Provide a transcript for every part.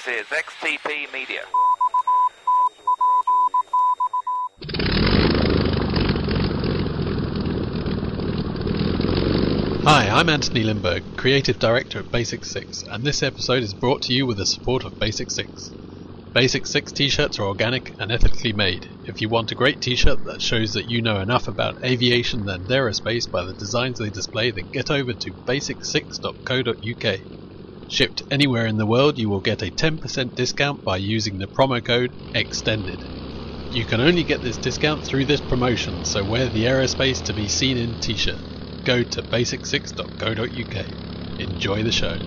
This is XTP Media. Hi, I'm Anthony Lindberg, Creative Director at Basic 6, and this episode is brought to you with the support of Basic 6. Basic 6 t-shirts are organic and ethically made. If you want a great t-shirt that shows that you know enough about aviation and aerospace by the designs they display, then get over to basic6.co.uk. Shipped anywhere in the world, you will get a 10% discount by using the promo code EXTENDED. You can only get this discount through this promotion, so wear the aerospace to be seen in t-shirt. Go to basic6.co.uk. Enjoy the show.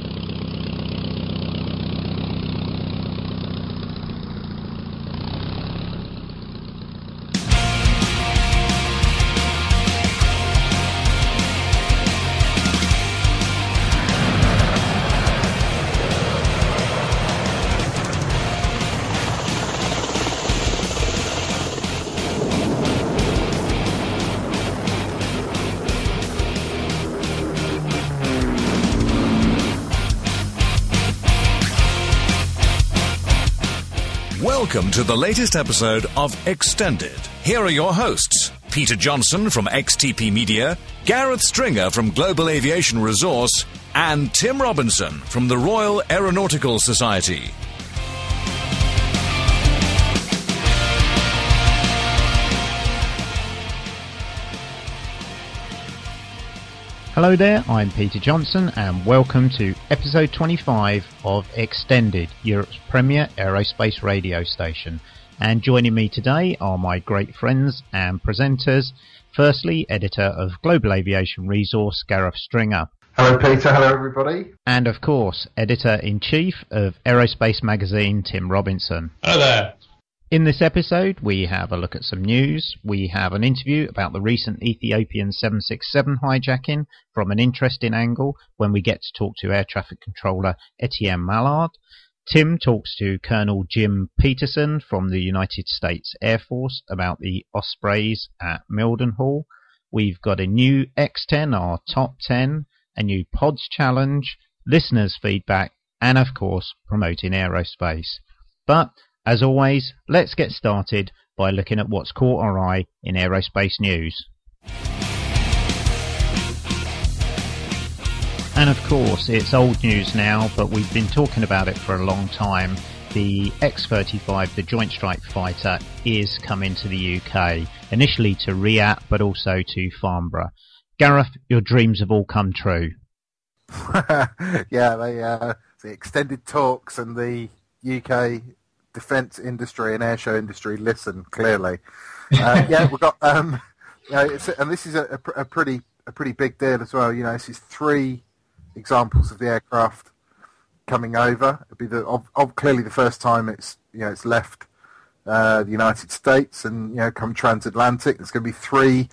Welcome to the latest episode of Extended. Here are your hosts, Peter Johnson from XTP Media, Gareth Stringer from Global Aviation Resource, and Tim Robinson from the Royal Aeronautical Society. Hello there, I'm Peter Johnson and welcome to episode 25 of Extended, Europe's premier aerospace radio station. And joining me today are my great friends and presenters. Firstly, editor of Global Aviation Resource, Gareth Stringer. Hello Peter, hello everybody. And of course, editor-in-chief of Aerospace Magazine, Tim Robinson. Hello there. In this episode, we have a look at some news. We have an interview about the recent Ethiopian 767 hijacking from an interesting angle when we get to talk to Air Traffic Controller Etienne Mallard. Tim talks to Colonel Jim Peterson from the United States Air Force about the Ospreys at Mildenhall. We've got a new X10, our top 10, a new Pods Challenge, listeners' feedback, and of course, promoting aerospace. But as always, let's get started by looking at what's caught our eye in aerospace news. And of course, it's old news now, but we've been talking about it for a long time. The X-35, the Joint Strike Fighter, is coming to the UK, initially to Riyadh, but also to Farnborough. Gareth, your dreams have all come true. Yeah, the extended talks and the UK defence industry and airshow industry listen clearly. Yeah, we've got and this is a pretty big deal as well. You know, this is 3 examples of the aircraft coming over. It'll be clearly the first time it's left the United States and come transatlantic. There's going to be 3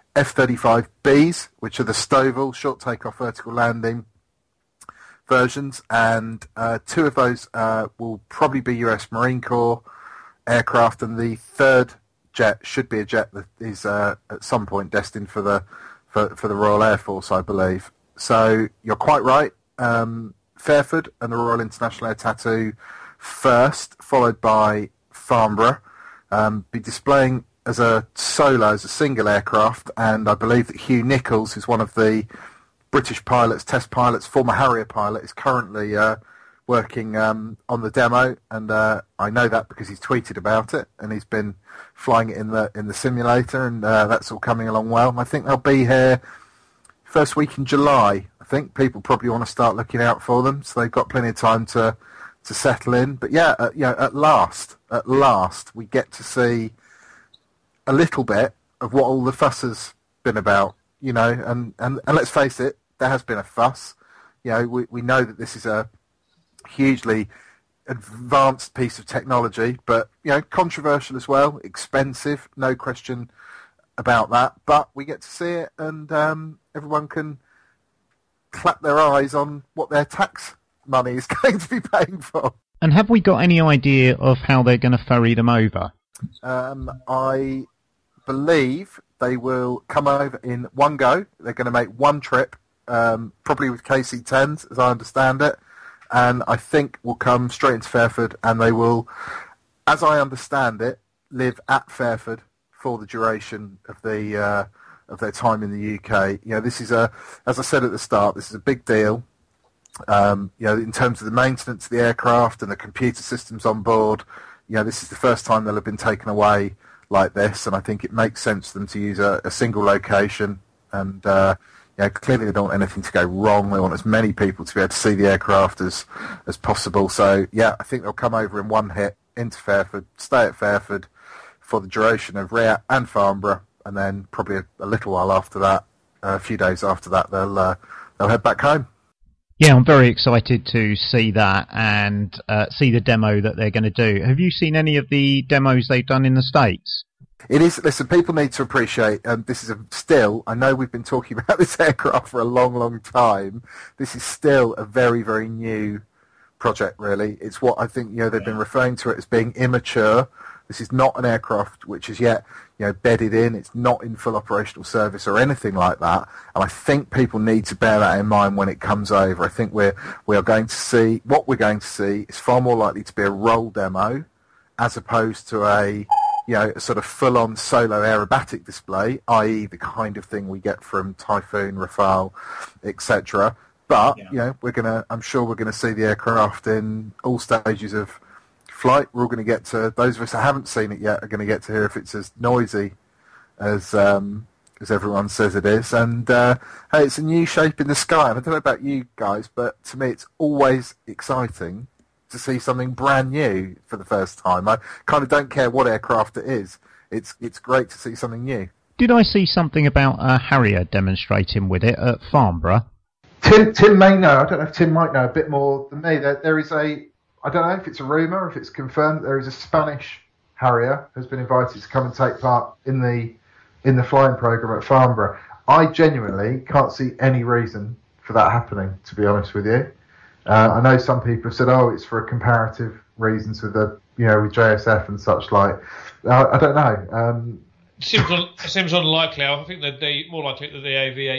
F-35Bs, which are the STOVL, short takeoff, vertical landing versions, and 2 of those will probably be US Marine Corps aircraft, and the 3rd jet should be a jet that is at some point destined for the Royal Air Force, I believe. So you're quite right. Fairford and the Royal International Air Tattoo first, followed by Farnborough, be displaying as a single aircraft, and I believe that Hugh Nichols is one of the British pilots, test pilots, former Harrier pilot, is currently working on the demo, and I know that because he's tweeted about it, and he's been flying it in the simulator, and that's all coming along well. And I think they'll be here first week in July. I think people probably want to start looking out for them, so they've got plenty of time to settle in. But yeah, at last, we get to see a little bit of what all the fuss has been about. And let's face it, there has been a fuss. We know that this is a hugely advanced piece of technology, but controversial as well, expensive, no question about that. But we get to see it, and everyone can clap their eyes on what their tax money is going to be paying for. And have we got any idea of how they're going to ferry them over? I believe they will come over in one go. They're going to make one trip, probably with KC-10s, as I understand it, and I think will come straight into Fairford, and they will, as I understand it, live at Fairford for the duration of the of their time in the UK. This is as I said at the start, this is a big deal. In terms of the maintenance of the aircraft and the computer systems on board, this is the first time they'll have been taken away like this, and I think it makes sense for them to use a single location. And clearly they don't want anything to go wrong. They want as many people to be able to see the aircraft as possible. So I think they'll come over in one hit into Fairford, stay at Fairford for the duration of RIAT and Farnborough, and then probably a little while after that, a few days after that, they'll head back home. Yeah, I'm very excited to see that and see the demo that they're going to do. Have you seen any of the demos they've done in the States? It is. Listen, people need to appreciate. This is still. I know we've been talking about this aircraft for a long, long time. This is still a very, very new project. Really, it's what I think. They've been referring to it as being immature. This is not an aircraft which is yet, bedded in. It's not in full operational service or anything like that. And I think people need to bear that in mind when it comes over. I think we are going to see, what we're going to see is far more likely to be a roll demo as opposed to a sort of full-on solo aerobatic display, i.e. the kind of thing we get from Typhoon, Rafale, etc. But, I'm sure we're going to see the aircraft in all stages of flight. We're all going to get to, those of us that haven't seen it yet are going to get to hear if it's as noisy as everyone says it is. And hey, it's a new shape in the sky. And I don't know about you guys, but to me it's always exciting to see something brand new for the first time. I kind of don't care what aircraft it is. It's great to see something new. Did I see something about a Harrier demonstrating with it at Farnborough? Tim may know. I don't know if Tim might know a bit more than me. There is I don't know if it's a rumour or if it's confirmed, there is a Spanish Harrier who's been invited to come and take part in the flying programme at Farnborough. I genuinely can't see any reason for that happening, to be honest with you. I know some people have said, it's for comparative reasons with with JSF and such like. I don't know. Seems unlikely. I think that more likely that the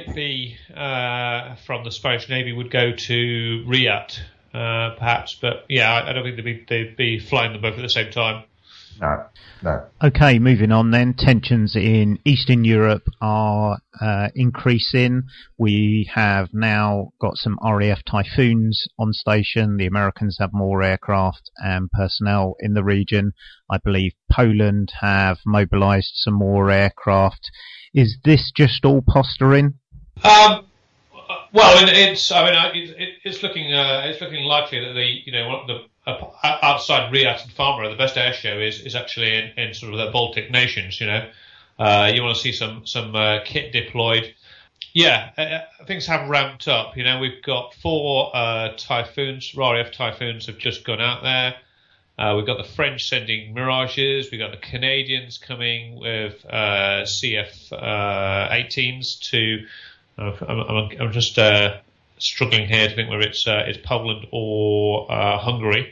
AV-8B from the Spanish Navy would go to RIAT. Perhaps, but I don't think they'd be flying them both at the same time. No. Okay, moving on then. Tensions in Eastern Europe are increasing. We have now got some RAF Typhoons on station. The Americans have more aircraft and personnel in the region. I believe Poland have mobilised some more aircraft. Is this just all posturing? Well, it's looking likely that outside RIAT and Farnborough, the best air show is actually in sort of the Baltic nations. You want to see some kit deployed. Things have ramped up. We've got 4 Typhoons, RAF Typhoons have just gone out there. We've got the French sending Mirages. We've got the Canadians coming with CF-18s to. I'm just struggling here to think whether it's Poland or Hungary.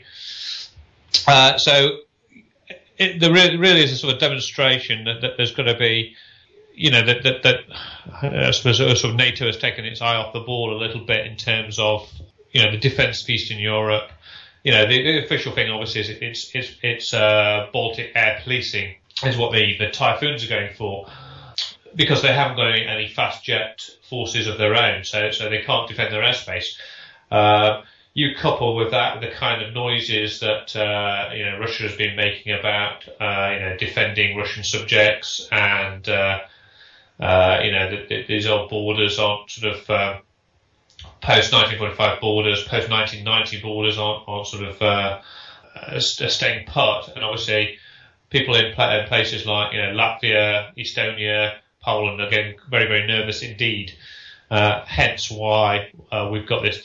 So there really is a sort of demonstration that there's going to be, that I suppose sort of NATO has taken its eye off the ball a little bit in terms of the defence of Eastern Europe. The official thing obviously is it's Baltic air policing is what the Typhoons are going for. Because they haven't got any fast jet forces of their own, so they can't defend their airspace. You couple with that the kind of noises that Russia has been making about defending Russian subjects, and these old borders aren't sort of post 1945 borders, post 1990 borders aren't sort of staying put, and obviously people in places like Latvia, Estonia, Poland are getting very, very nervous indeed. Hence why we've got this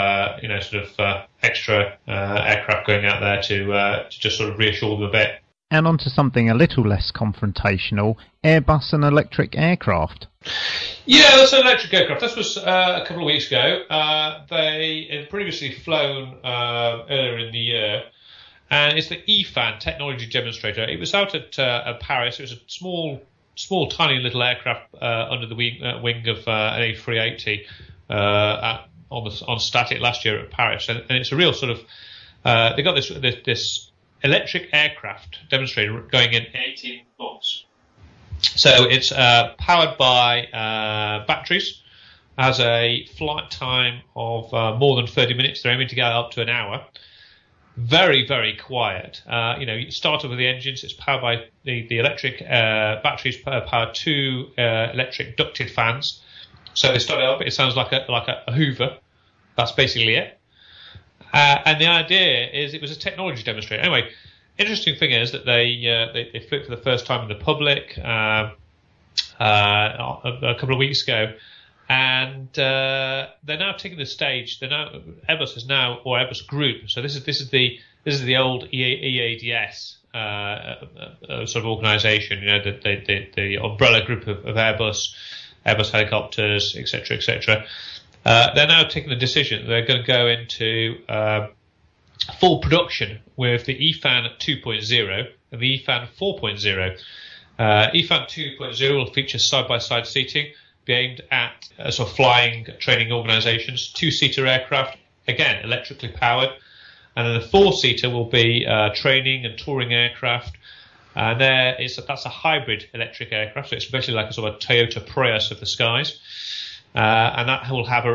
extra aircraft going out there to just sort of reassure them a bit. And on to something a little less confrontational, Airbus and electric aircraft. Yeah, that's an electric aircraft. This was a couple of weeks ago. They had previously flown earlier in the year, and it's the EFAN technology demonstrator. It was out at Paris. It was a small, tiny little aircraft under the wing of an A380 at on static last year at Paris, and it's a real sort of they got this electric aircraft demonstrator going in 18 months. So it's powered by batteries, has a flight time of more than 30 minutes. They're aiming to go up to an hour. Very, very quiet. You start up with the engines. It's powered by the electric batteries. Powered 2 electric ducted fans. So they start it up. It sounds like a Hoover. That's basically it. And the idea is it was a technology demonstrator. Anyway, interesting thing is that they flew it for the first time in the public a couple of weeks ago. And they're now taking the stage. Airbus is now, or Airbus Group. So this is the old EADS sort of organisation. The umbrella group of Airbus helicopters, etc., etc. They're now taking the decision. They're going to go into full production with the EFAN 2.0 and the EFAN 4.0. EFAN 2.0 will feature side-by-side seating, be aimed at sort of flying training organisations, 2-seater aircraft, again electrically powered, and then the 4-seater will be training and touring aircraft. And that's a hybrid electric aircraft, so it's basically like a sort of Toyota Prius of the skies, and that will have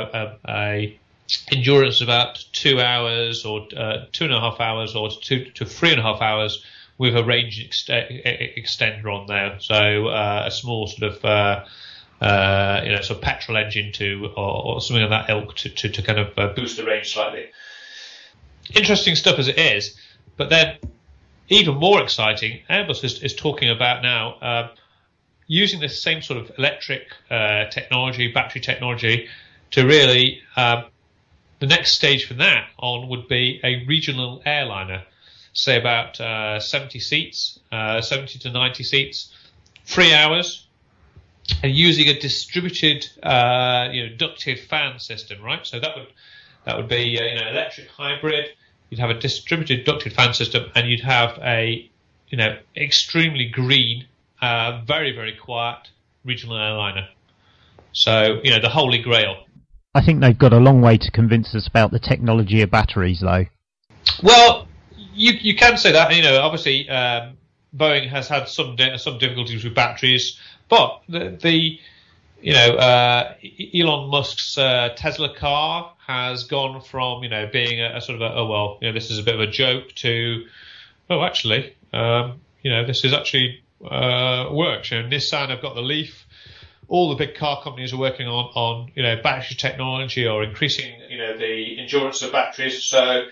a endurance of about 2 hours or 2.5 hours or 2 to 3.5 hours with a range extender on there. So a small sort of sort of petrol engine or something of that ilk to kind of boost the range slightly. Interesting stuff as it is, but then even more exciting, Airbus is talking about now using this same sort of electric technology, battery technology, to really the next stage from that on would be a regional airliner, say about 70 seats, 70 to 90 seats, 3 hours. And using a distributed, ducted fan system, right? So that would be electric hybrid. You'd have a distributed ducted fan system, and you'd have a extremely green, very, very quiet regional airliner. So the holy grail. I think they've got a long way to convince us about the technology of batteries, though. Well, you can say that. Obviously, Boeing has had some difficulties with batteries. But Elon Musk's Tesla car has gone from being a sort of this is a bit of a joke to this is actually works. Nissan have got the Leaf. All the big car companies are working on battery technology or increasing the endurance of batteries. So.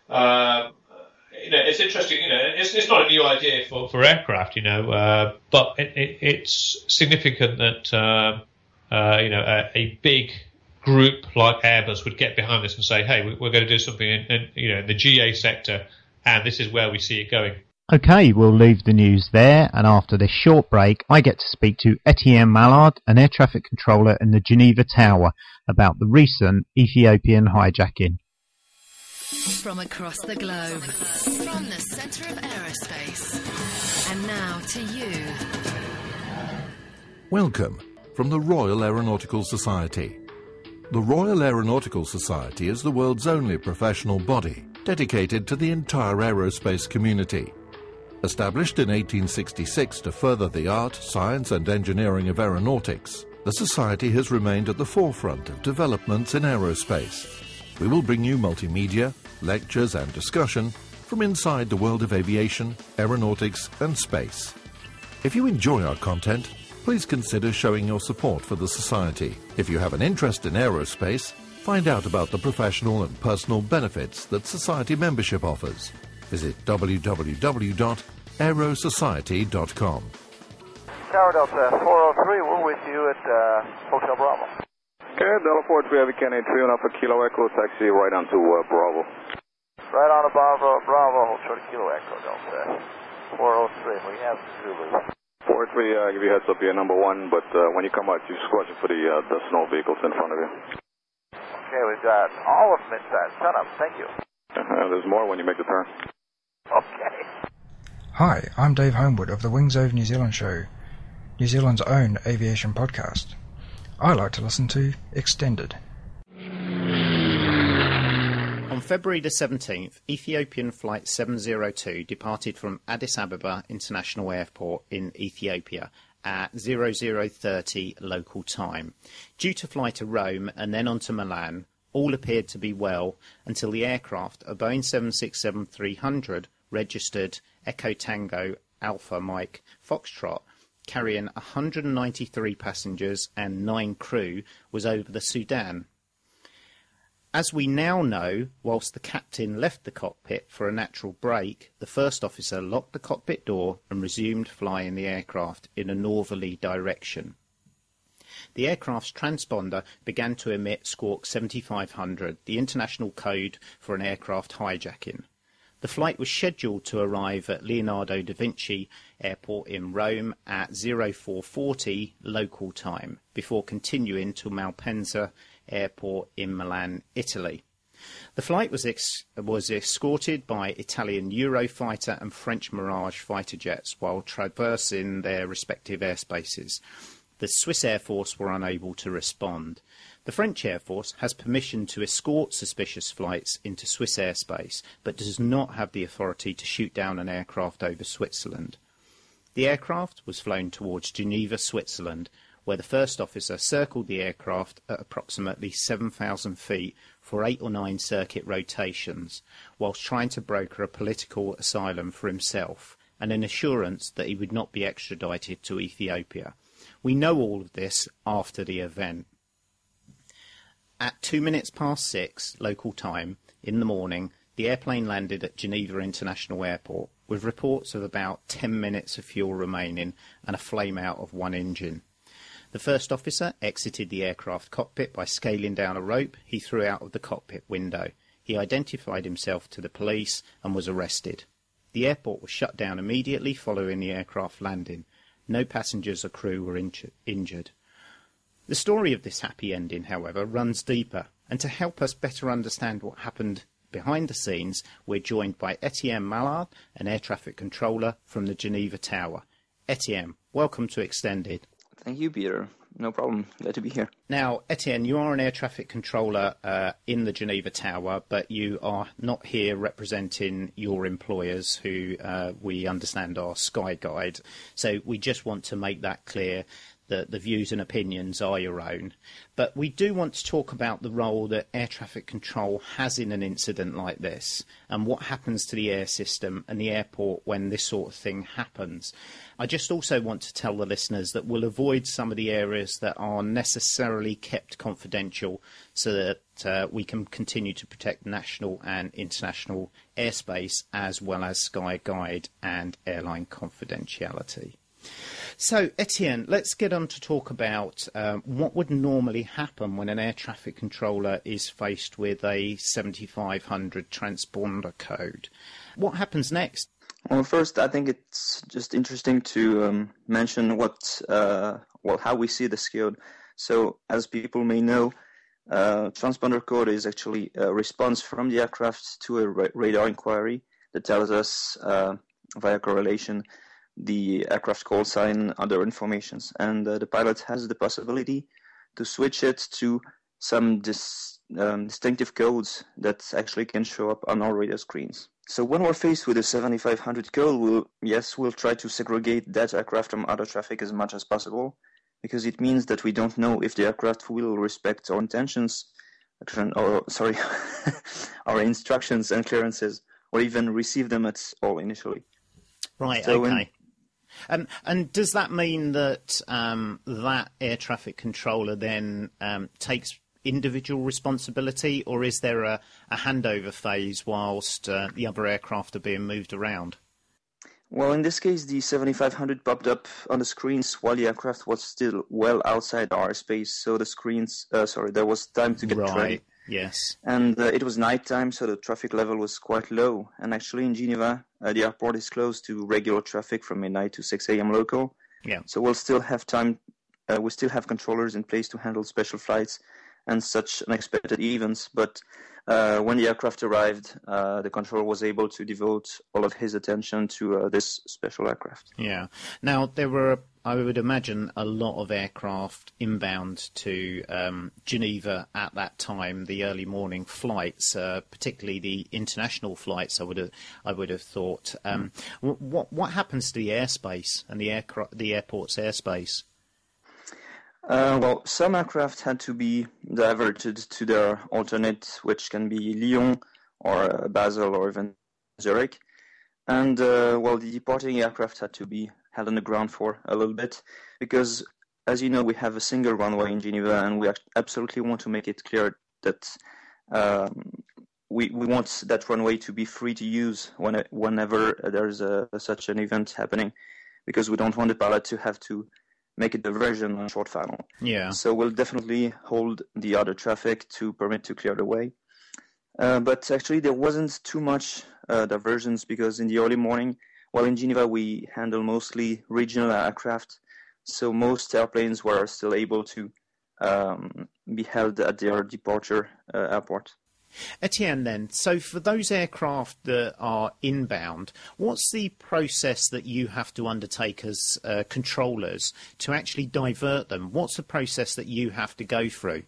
It's interesting. It's not a new idea for aircraft, but it's significant that a big group like Airbus would get behind this and say, "Hey, we're going to do something in the GA sector, and this is where we see it going." Okay, we'll leave the news there, and after this short break, I get to speak to Etienne Mallard, an air traffic controller in the Geneva Tower, about the recent Ethiopian hijacking. From across the globe, from the centre of aerospace, and now to you. Welcome from the Royal Aeronautical Society. The Royal Aeronautical Society is the world's only professional body dedicated to the entire aerospace community. Established in 1866 to further the art, science and engineering of aeronautics, the Society has remained at the forefront of developments in aerospace. We will bring you multimedia, lectures and discussion from inside the world of aviation, aeronautics and space. If you enjoy our content, please consider showing your support for the Society. If you have an interest in aerospace, find out about the professional and personal benefits that Society membership offers. Visit www.aerosociety.com. Tower Delta 403, we're with you at Hotel Bravo. Okay, Delta 403, Heavy Kennedy 3 1 Alpha Kilo Echo, taxi right on to Bravo. Right on to Bravo, hold short of Kilo Echo, Delta 403, we have Zulu. 403, give you a heads up, you're number 1, but when you come out, you squash it for the snow vehicles in front of you. Okay, we've got all of them inside. Turn up, thank you. There's more when you make the turn. Okay. Hi, I'm Dave Homewood of the Wings Over New Zealand show, New Zealand's own aviation podcast. I like to listen to Extended. On February the 17th, Ethiopian Flight 702 departed from Addis Ababa International Airport in Ethiopia at 00:30 local time. Due to fly to Rome and then on to Milan, all appeared to be well until the aircraft, a Boeing 767-300, registered Echo Tango Alpha Mike Foxtrot, carrying 193 passengers and 9 crew, was over the Sudan. As we now know, whilst the captain left the cockpit for a natural break, the first officer locked the cockpit door and resumed flying the aircraft in a northerly direction. The aircraft's transponder began to emit Squawk 7500, the international code for an aircraft hijacking. The flight was scheduled to arrive at Leonardo da Vinci Airport in Rome at 04:40 local time, before continuing to Malpensa Airport in Milan, Italy. The flight was escorted by Italian Eurofighter and French Mirage fighter jets while traversing their respective airspaces. The Swiss Air Force were unable to respond. The French Air Force has permission to escort suspicious flights into Swiss airspace, but does not have the authority to shoot down an aircraft over Switzerland. The aircraft was flown towards Geneva, Switzerland, where the first officer circled the aircraft at approximately 7,000 feet for 8 or 9 circuit rotations, whilst trying to broker a political asylum for himself and an assurance that he would not be extradited to Ethiopia. We know all of this after the event. At 6:02 local time in the morning, the airplane landed at Geneva International Airport with reports of about 10 minutes of fuel remaining and a flame out of one engine. The first officer exited the aircraft cockpit by scaling down a rope he threw out of the cockpit window. He identified himself to the police and was arrested. The airport was shut down immediately following the aircraft landing. No passengers or crew were injured. The story of this happy ending, however, runs deeper, and to help us better understand what happened behind the scenes, we're joined by Etienne Mallard, an air traffic controller from the Geneva Tower. Etienne, welcome to Extended. Thank you, Peter. No problem. Glad to be here. Now, Etienne, you are an air traffic controller in the Geneva Tower, but you are not here representing your employers, who we understand are Skyguide. So we just want to make that clear, that the views and opinions are your own. But we do want to talk about the role that air traffic control has in an incident like this, and what happens to the air system and the airport when this sort of thing happens. I just also want to tell the listeners that we'll avoid some of the areas that are necessarily kept confidential, so that we can continue to protect national and international airspace, as well as Skyguide and airline confidentiality. So, Etienne, let's get on to talk about what would normally happen when an air traffic controller is faced with a 7500 transponder code. What happens next? Well, first, I think it's just interesting to mention how we see this code. So, as people may know, transponder code is actually a response from the aircraft to a radar inquiry that tells us via correlation the aircraft call sign, other informations, and the pilot has the possibility to switch it to some distinctive codes that actually can show up on our radar screens. So when we're faced with a 7500 code, we'll try to segregate that aircraft from other traffic as much as possible, because it means that we don't know if the aircraft will respect our intentions, our instructions and clearances, or even receive them at all initially. Right, so okay. And does that mean that that air traffic controller then takes individual responsibility, or is there a handover phase whilst the other aircraft are being moved around? Well, in this case, the 7500 popped up on the screens while the aircraft was still well outside our airspace, so the screens, there was time to get ready. Yes. And it was nighttime, so the traffic level was quite low. And actually in Geneva, the airport is closed to regular traffic from midnight to 6 a.m. local. Yeah. So we'll still have time, we still have controllers in place to handle special flights and such unexpected events. But when the aircraft arrived, the controller was able to devote all of his attention to this special aircraft. Yeah. Now, there were I would imagine a lot of aircraft inbound to Geneva at that time, the early morning flights, particularly the international flights. I would have thought. What happens to the airspace and the airport's airspace? Well, some aircraft had to be diverted to their alternate, which can be Lyon or Basel or even Zurich. And, the departing aircraft had to be held on the ground for a little bit because, as you know, we have a single runway in Geneva, and we absolutely want to make it clear that we want that runway to be free to use whenever there's such an event happening, because we don't want the pilot to have to make a diversion on a short final. Yeah. So we'll definitely hold the other traffic to permit to clear the way. But actually, there wasn't too much diversions because in the early morning, in Geneva, we handle mostly regional aircraft, so most airplanes were still able to be held at their departure airport. Etienne, then, so for those aircraft that are inbound, what's the process that you have to undertake as controllers to actually divert them? What's the process that you have to go through?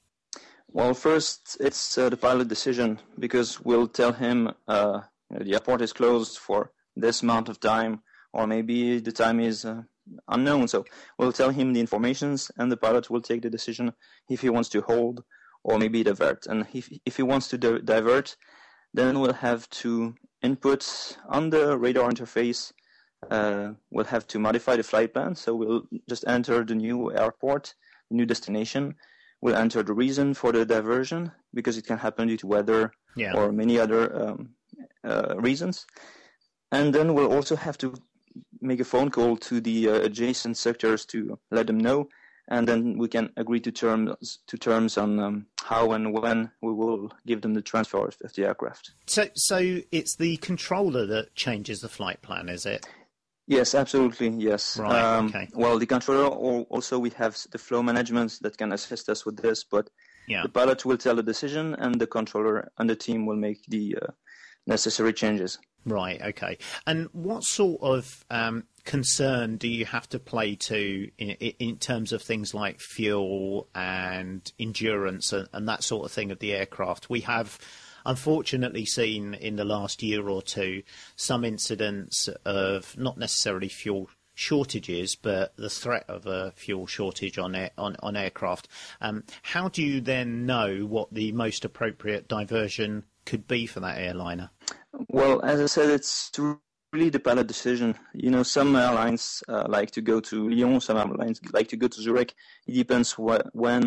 Well, first, it's the pilot decision, because we'll tell him the airport is closed for this amount of time, or maybe the time is unknown. So we'll tell him the informations, and the pilot will take the decision if he wants to hold or maybe divert. And if he wants to divert, then we'll have to input on the radar interface. We'll have to modify the flight plan. So we'll just enter the new airport, the new destination. We'll enter the reason for the diversion, because it can happen due to weather or many other reasons. And then we'll also have to make a phone call to the adjacent sectors to let them know, and then we can agree to terms on how and when we will give them the transfer of the aircraft. So it's the controller that changes the flight plan, is it? Yes, absolutely, yes. Right, okay. Well, the controller, also we have the flow management that can assist us with this, but the pilot will tell the decision, and the controller and the team will make the necessary changes. Right, okay. And what sort of concern do you have to play to in terms of things like fuel and endurance and that sort of thing of the aircraft? We have unfortunately seen in the last year or two some incidents of not necessarily fuel shortages, but the threat of a fuel shortage on aircraft. How do you then know what the most appropriate diversion could be for that airliner? Well, as I said, it's really the pilot decision. You know, some airlines like to go to Lyon, some airlines like to go to Zurich. It depends where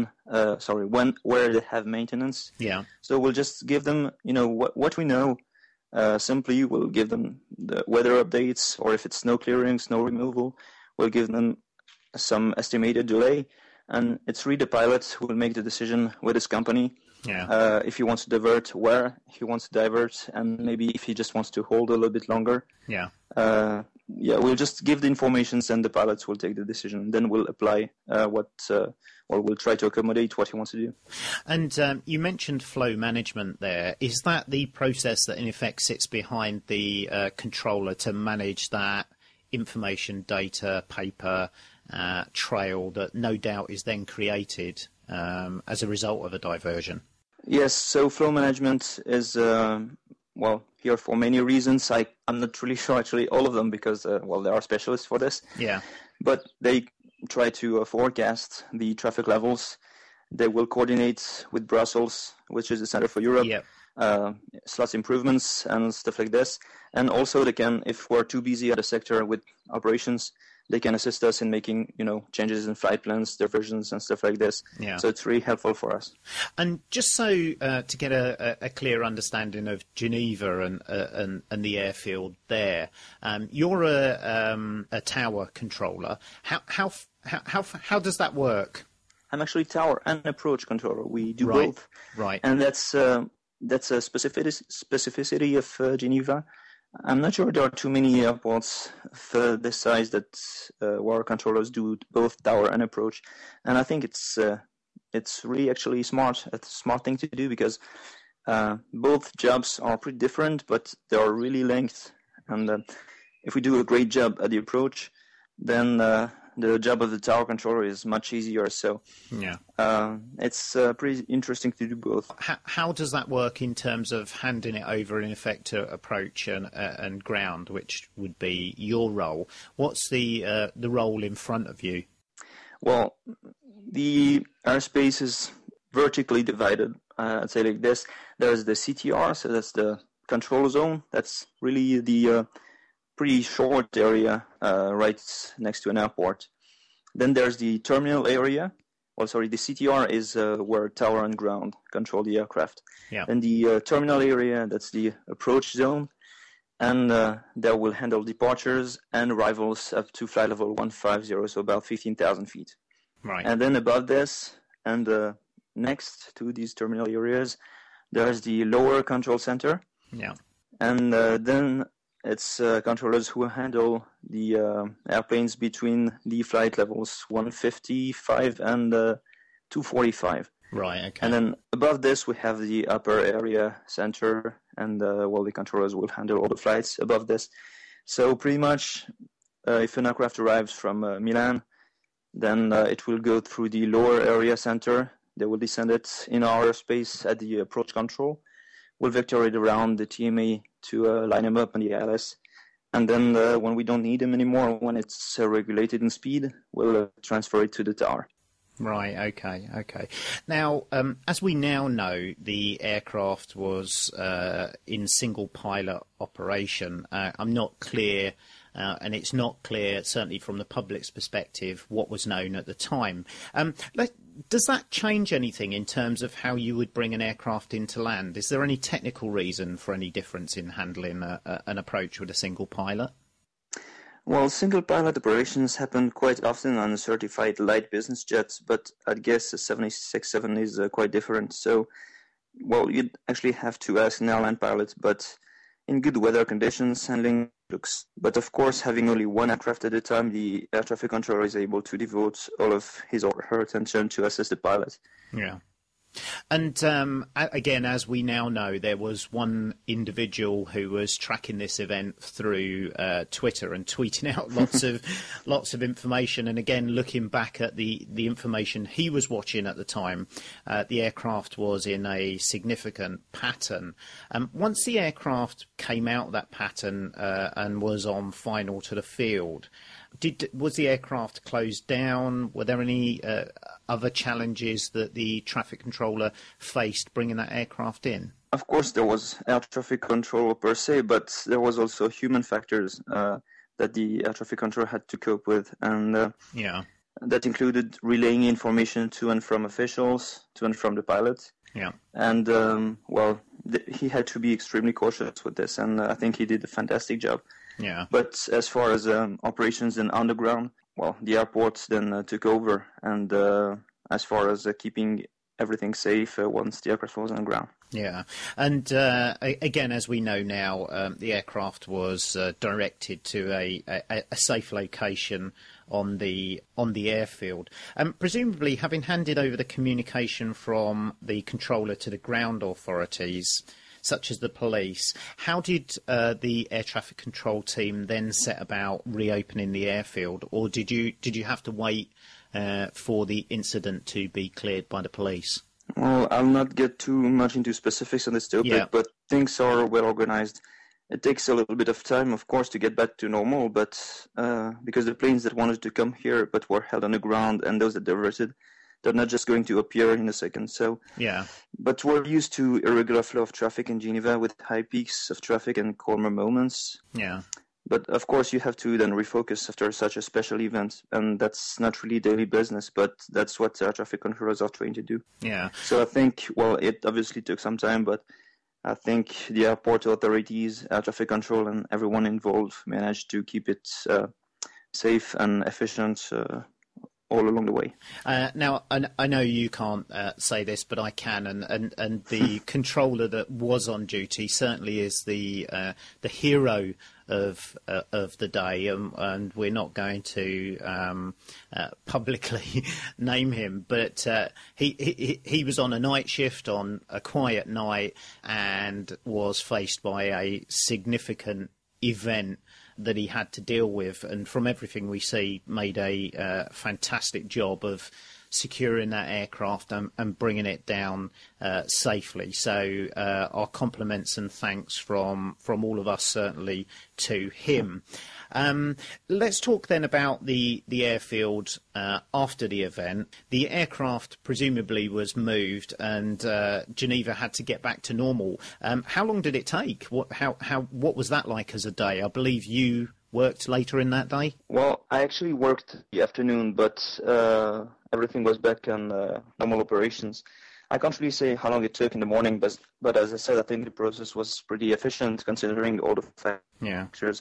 they have maintenance. Yeah. So we'll just give them, what we know. Simply, we'll give them the weather updates, or if it's snow clearing, snow removal, we'll give them some estimated delay. And it's really the pilot who will make the decision with his company. Yeah. If he wants to divert, where he wants to divert, and maybe if he just wants to hold a little bit longer. Yeah. We'll just give the information, and the pilots will take the decision. Then we'll apply or we'll try to accommodate what he wants to do. And you mentioned flow management there. Is that the process that in effect sits behind the controller to manage that information, data, paper, trail that no doubt is then created as a result of a diversion? Yes, so flow management is, here for many reasons. I'm not really sure actually all of them because, there are specialists for this. Yeah. But they try to forecast the traffic levels. They will coordinate with Brussels, which is the Center for Europe, slots improvements and stuff like this. And also they can, if we're too busy at a sector with operations, they can assist us in making, changes in flight plans, diversions, and stuff like this. Yeah. So it's really helpful for us. And just so to get a clear understanding of Geneva and the airfield there, you're a tower controller. How does that work? I'm actually tower and approach controller. We do both. Right. And that's a specificity of Geneva. I'm not sure there are too many airports for this size that where controllers do both tower and approach, and I think it's really actually smart. It's a smart thing to do because both jobs are pretty different, but they are really linked. And if we do a great job at the approach, then the job of the tower controller is much easier. So yeah, it's pretty interesting to do both. How does that work in terms of handing it over, in effect, to approach and ground, which would be your role? What's the role in front of you? Well, the airspace is vertically divided. I'd say like this. There's the CTR, so that's the control zone. That's really the pretty short area right next to an airport. Then there's the terminal area. The CTR is where tower and ground control the aircraft. Yeah. And the terminal area, that's the approach zone. And that will handle departures and arrivals up to flight level 150, so about 15,000 feet. Right. And then above this, and next to these terminal areas, there's the lower control center. Yeah. And then it's controllers who handle the airplanes between the flight levels 155 and 245. Right, okay. And then above this, we have the upper area center, and the controllers will handle all the flights above this. So pretty much, if an aircraft arrives from Milan, then it will go through the lower area center. They will descend it in our airspace at the approach control. We'll vector it around the TMA to line them up on the ILS. And then when we don't need them anymore, when it's regulated in speed, we'll transfer it to the tower. Right, okay. Now, as we now know, the aircraft was in single pilot operation. I'm not clear, and it's not clear, certainly from the public's perspective, what was known at the time. Does that change anything in terms of how you would bring an aircraft into land? Is there any technical reason for any difference in handling an approach with a single pilot? Well, single pilot operations happen quite often on certified light business jets, but I'd guess a 767 is quite different. So, well, you'd actually have to ask an airline pilot, but in good weather conditions, handling looks. But of course, having only one aircraft at a time, the air traffic controller is able to devote all of his or her attention to assist the pilot. Yeah. And again, as we now know, there was one individual who was tracking this event through Twitter and tweeting out lots of information. And again, looking back at the information he was watching at the time, the aircraft was in a significant pattern. Once the aircraft came out of that pattern and was on final to the field, was the aircraft closed down? Were there any other challenges that the traffic controller faced bringing that aircraft in? Of course, there was air traffic control per se, but there was also human factors that the air traffic controller had to cope with, and that included relaying information to and from officials, to and from the pilot. Yeah, and he had to be extremely cautious with this, and I think he did a fantastic job. Yeah. But as far as operations in underground, well, the airports then took over, and as far as keeping everything safe once the aircraft was on the ground. Yeah, and again, as we know now, the aircraft was directed to a safe location on the airfield. Presumably, having handed over the communication from the controller to the ground authorities, such as the police, how did the air traffic control team then set about reopening the airfield, or did you have to wait for the incident to be cleared by the police? Well, I'll not get too much into specifics on this topic, but things are well organized. It takes a little bit of time, of course, to get back to normal, but because the planes that wanted to come here but were held on the ground and those that diverted, they're not just going to appear in a second. So, but we're used to irregular flow of traffic in Geneva with high peaks of traffic and calmer moments. Yeah. But of course, you have to then refocus after such a special event, and that's not really daily business, but that's what air traffic controllers are trained to do. Yeah. So I think, well, it obviously took some time, but I think the airport authorities, air traffic control, and everyone involved managed to keep it safe and efficient all along the way. Now, I know you can't say this, but I can, and the controller that was on duty certainly is the hero of the day, and we're not going to publicly name him, but he was on a night shift on a quiet night and was faced by a significant event that he had to deal with, and from everything we see, made a fantastic job of securing that aircraft and bringing it down safely. So our compliments and thanks from all of us, certainly, to him. Let's talk then about the airfield after the event. The aircraft presumably was moved, and Geneva had to get back to normal. How long did it take? What was that like as a day? I believe you worked later in that day? Well, I actually worked the afternoon, but everything was back on normal operations. I can't really say how long it took in the morning, but as I said, I think the process was pretty efficient considering all the factors.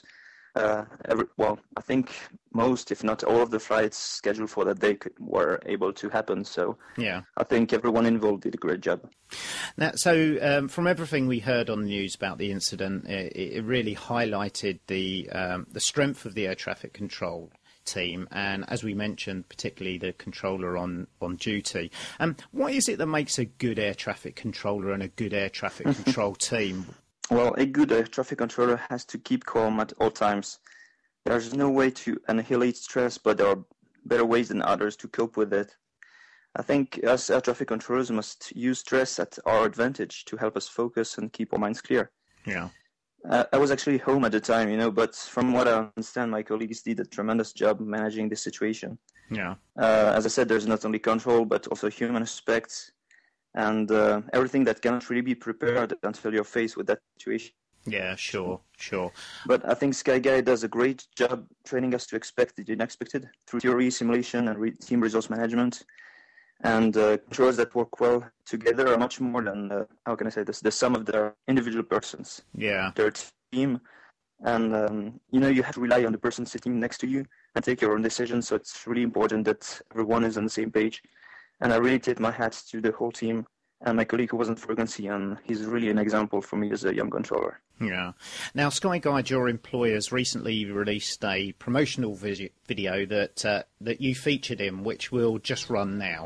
I think most, if not all, of the flights scheduled for that day were able to happen. So yeah, I think everyone involved did a great job. Now, so from everything we heard on the news about the incident, it really highlighted the strength of the air traffic control team, and as we mentioned, particularly the controller on duty. What is it that makes a good air traffic controller and a good air traffic control team? Well, a good air traffic controller has to keep calm at all times. There's no way to annihilate stress, but there are better ways than others to cope with it. I think us air traffic controllers must use stress at our advantage to help us focus and keep our minds clear. Yeah. I was actually home at the time, but from what I understand, my colleagues did a tremendous job managing the situation. Yeah. As I said, there's not only control, but also human aspects, and everything that cannot really be prepared until you're faced with that situation. Yeah, sure. But I think Sky Guy does a great job training us to expect the unexpected through theory, simulation, and team resource management. And controllers that work well together are much more than, the sum of their individual persons. Yeah. Their team. And, you have to rely on the person sitting next to you and take your own decisions. So it's really important that everyone is on the same page. And I really tip my hat to the whole team and my colleague who was on frequency, and he's really an example for me as a young controller. Yeah. Now, Sky Guide, your employers, recently released a promotional video that you featured in, which will just run now.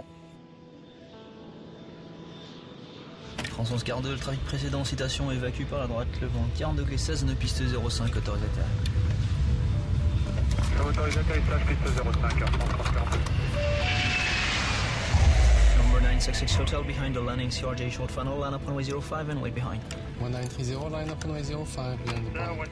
France 11 42, le trafic précédent, citation, évacue par la droite, le vent 40 degrés 16, nœud piste 05, autorisé atterrissage. Autorisé atterrissage, piste 05, Air France 42. Number 966 Hotel behind the landing, CRJ short final, line up runway 05 and wait behind. 1930, line up runway 05, behind the ground.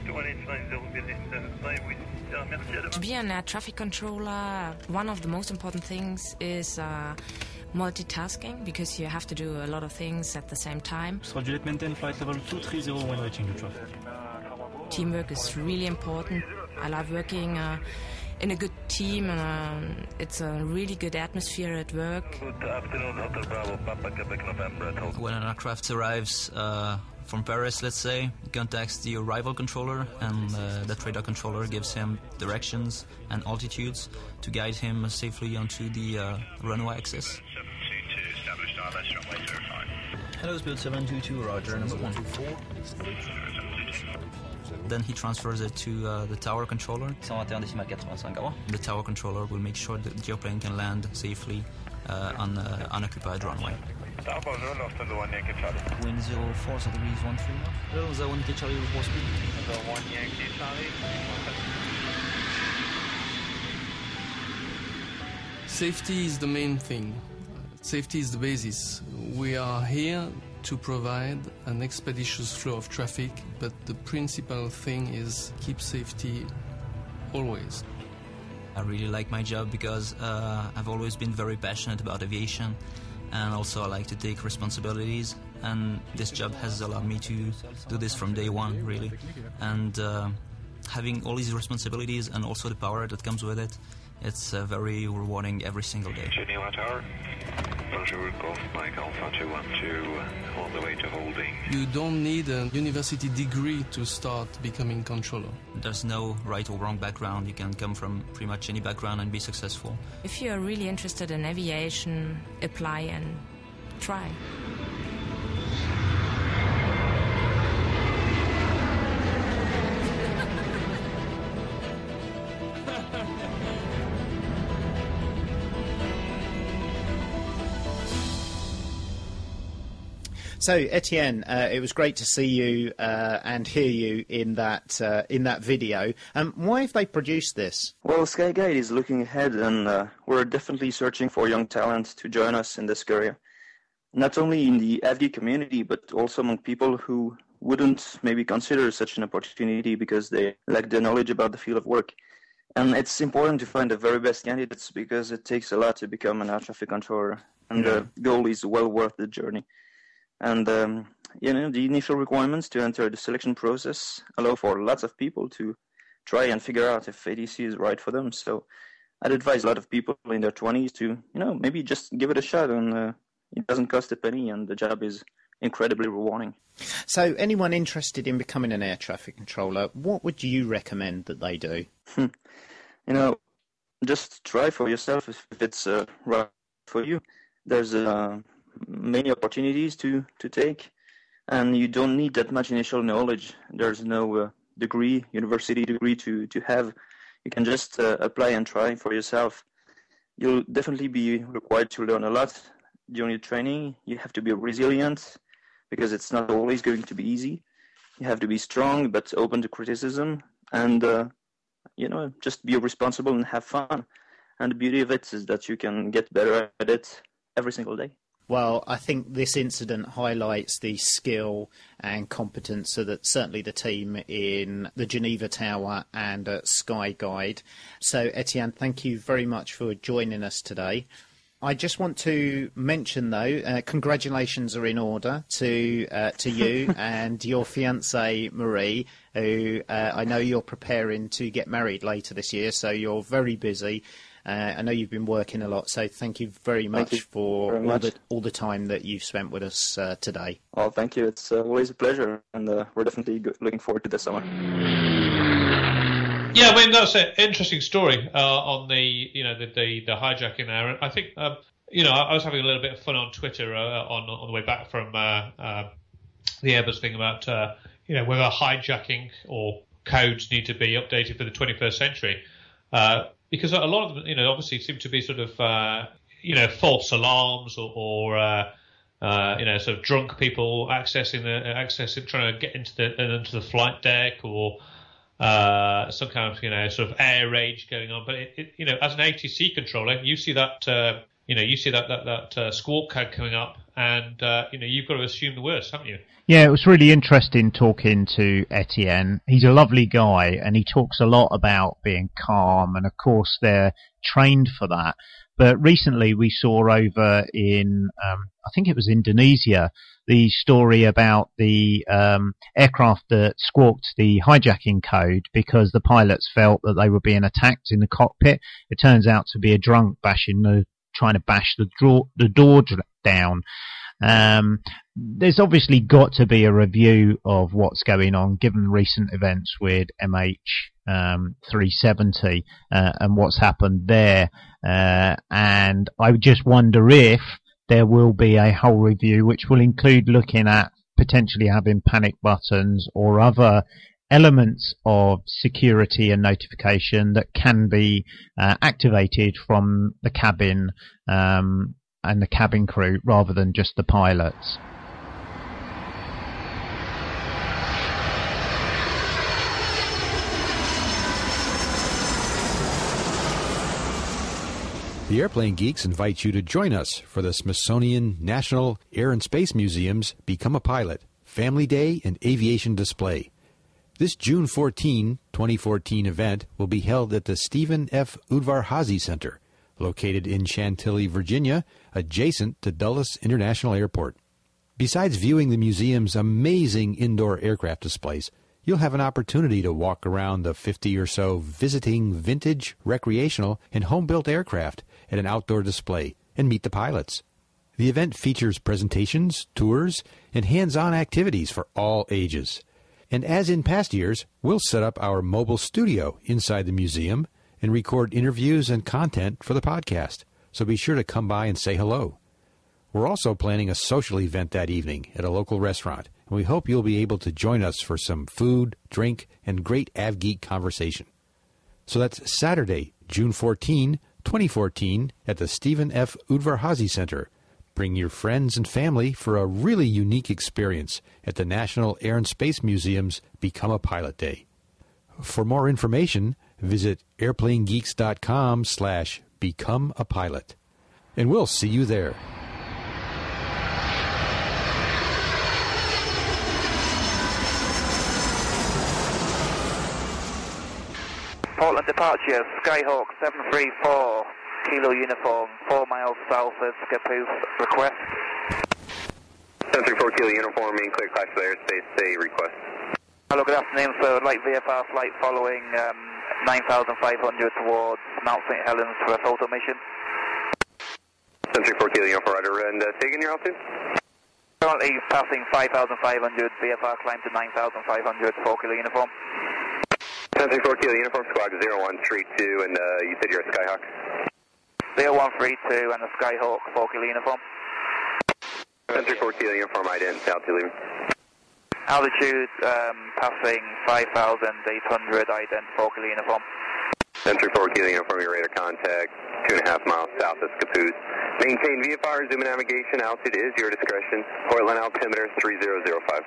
To be an air traffic controller, one of the most important things is multitasking, because you have to do a lot of things at the same time. Juliet maintain flight level 230 when reaching the traffic. Teamwork is really important. I love working in a good team, and it's a really good atmosphere at work. When an aircraft arrives from Paris, let's say, he contacts the arrival controller, and that radar controller gives him directions and altitudes to guide him safely onto the runway access. Hello, Spirit 722, roger, number 1. Then he transfers it to the tower controller. 121,85, the tower controller will make sure that the airplane can land safely on the unoccupied runway. Wind 04, so degrees 13 knots. 01 Yankee Charlie, report speed. 01 Yankee Charlie. Safety is the main thing. Safety is the basis. We are here to provide an expeditious flow of traffic, but the principal thing is keep safety always. I really like my job because I've always been very passionate about aviation, and also I like to take responsibilities, and this job has allowed me to do this from day one, really. And having all these responsibilities and also the power that comes with it, it's very rewarding every single day. Geneva Tower, Roger Golf, Mike Alpha 212, all the way to holding. You don't need a university degree to start becoming controller. There's no right or wrong background. You can come from pretty much any background and be successful. If you're really interested in aviation, apply and try. So, Etienne, it was great to see you and hear you in that video. Why have they produced this? Well, Sky Guide is looking ahead, and we're definitely searching for young talent to join us in this career. Not only in the AVG community, but also among people who wouldn't maybe consider such an opportunity because they lack the knowledge about the field of work. And it's important to find the very best candidates because it takes a lot to become an air traffic controller. And the goal is well worth the journey. And, the initial requirements to enter the selection process allow for lots of people to try and figure out if ATC is right for them. So I'd advise a lot of people in their 20s to, maybe just give it a shot. And it doesn't cost a penny, and the job is incredibly rewarding. So anyone interested in becoming an air traffic controller, what would you recommend that they do? Just try for yourself if it's right for you. There's many opportunities to take, and you don't need that much initial knowledge. There's no university degree to have. You can just apply and try for yourself. You'll definitely be required to learn a lot during your training. You have to be resilient because it's not always going to be easy. You have to be strong but open to criticism, and just be responsible and have fun. And the beauty of it is that you can get better at it every single day. Well, I think this incident highlights the skill and competence of certainly the team in the Geneva Tower and Sky Guide. So, Etienne, thank you very much for joining us today. I just want to mention, though, congratulations are in order to you and your fiancée, Marie, who I know you're preparing to get married later this year, so you're very busy. I know you've been working a lot, so thank you very much for all the time that you've spent with us today. Well, thank you. It's always a pleasure, and we're definitely looking forward to this summer. Yeah, I mean, that's an interesting story on the hijacking there. And I think, I was having a little bit of fun on Twitter on the way back from the Airbus thing about, whether hijacking or codes need to be updated for the 21st century. Because a lot of them, obviously seem to be sort of, false alarms or sort of drunk people accessing, trying to get into the flight deck or some kind of, sort of air rage going on. But as an ATC controller, you see that, that squawk code coming up, and you've got to assume the worst, haven't you? Yeah, it was really interesting talking to Etienne. He's a lovely guy, and he talks a lot about being calm, and of course they're trained for that. But recently we saw over in, I think it was Indonesia, the story about the aircraft that squawked the hijacking code because the pilots felt that they were being attacked in the cockpit. It turns out to be a drunk trying to bash the door down. There's obviously got to be a review of what's going on given recent events with MH370 and what's happened there. And I just wonder if there will be a whole review which will include looking at potentially having panic buttons or other elements of security and notification that can be activated from the cabin and the cabin crew rather than just the pilots. The Airplane Geeks invite you to join us for the Smithsonian National Air and Space Museum's Become a Pilot, Family Day and Aviation Display. This June 14, 2014 event will be held at the Stephen F. Udvar-Hazy Center, located in Chantilly, Virginia, adjacent to Dulles International Airport. Besides viewing the museum's amazing indoor aircraft displays, you'll have an opportunity to walk around the 50 or so visiting vintage, recreational, and home-built aircraft at an outdoor display and meet the pilots. The event features presentations, tours, and hands-on activities for all ages. And as in past years, we'll set up our mobile studio inside the museum and record interviews and content for the podcast, so be sure to come by and say hello. We're also planning a social event that evening at a local restaurant, and we hope you'll be able to join us for some food, drink, and great AvGeek conversation. So that's Saturday, June 14, 2014, at the Stephen F. Udvar-Hazy Center. Bring your friends and family for a really unique experience at the National Air and Space Museum's Become a Pilot Day. For more information, visit airplanegeeks.com/becomeapilot. And we'll see you there. Portland departure, Skyhawk 734, Kilo Uniform, 4 miles south of Scappoose, request. 734 Kilo Uniform, main clear class of airspace, say request. Hello, good afternoon, sir. I'd like VFR flight following 9,500 towards Mount St. Helens for a photo mission. 734 Kilo Uniform, Ryder, and taking your altitude? Currently passing 5,500, VFR climb to 9,500, 4 Kilo Uniform. 734 Kilo Uniform, squawk 0132, and you said you're a Skyhawk? 0132 and a Skyhawk, 4 Kilo Uniform. 734 Kilo Uniform, ident, altitude leaving. Altitude passing 5,800, ident, 4 Kilo Uniform. 734 Kilo Uniform, your radar contact, 2.5 miles south of Scappoose. Maintain VFR, zoom and navigation, altitude is your discretion. Portland altimeter 3005.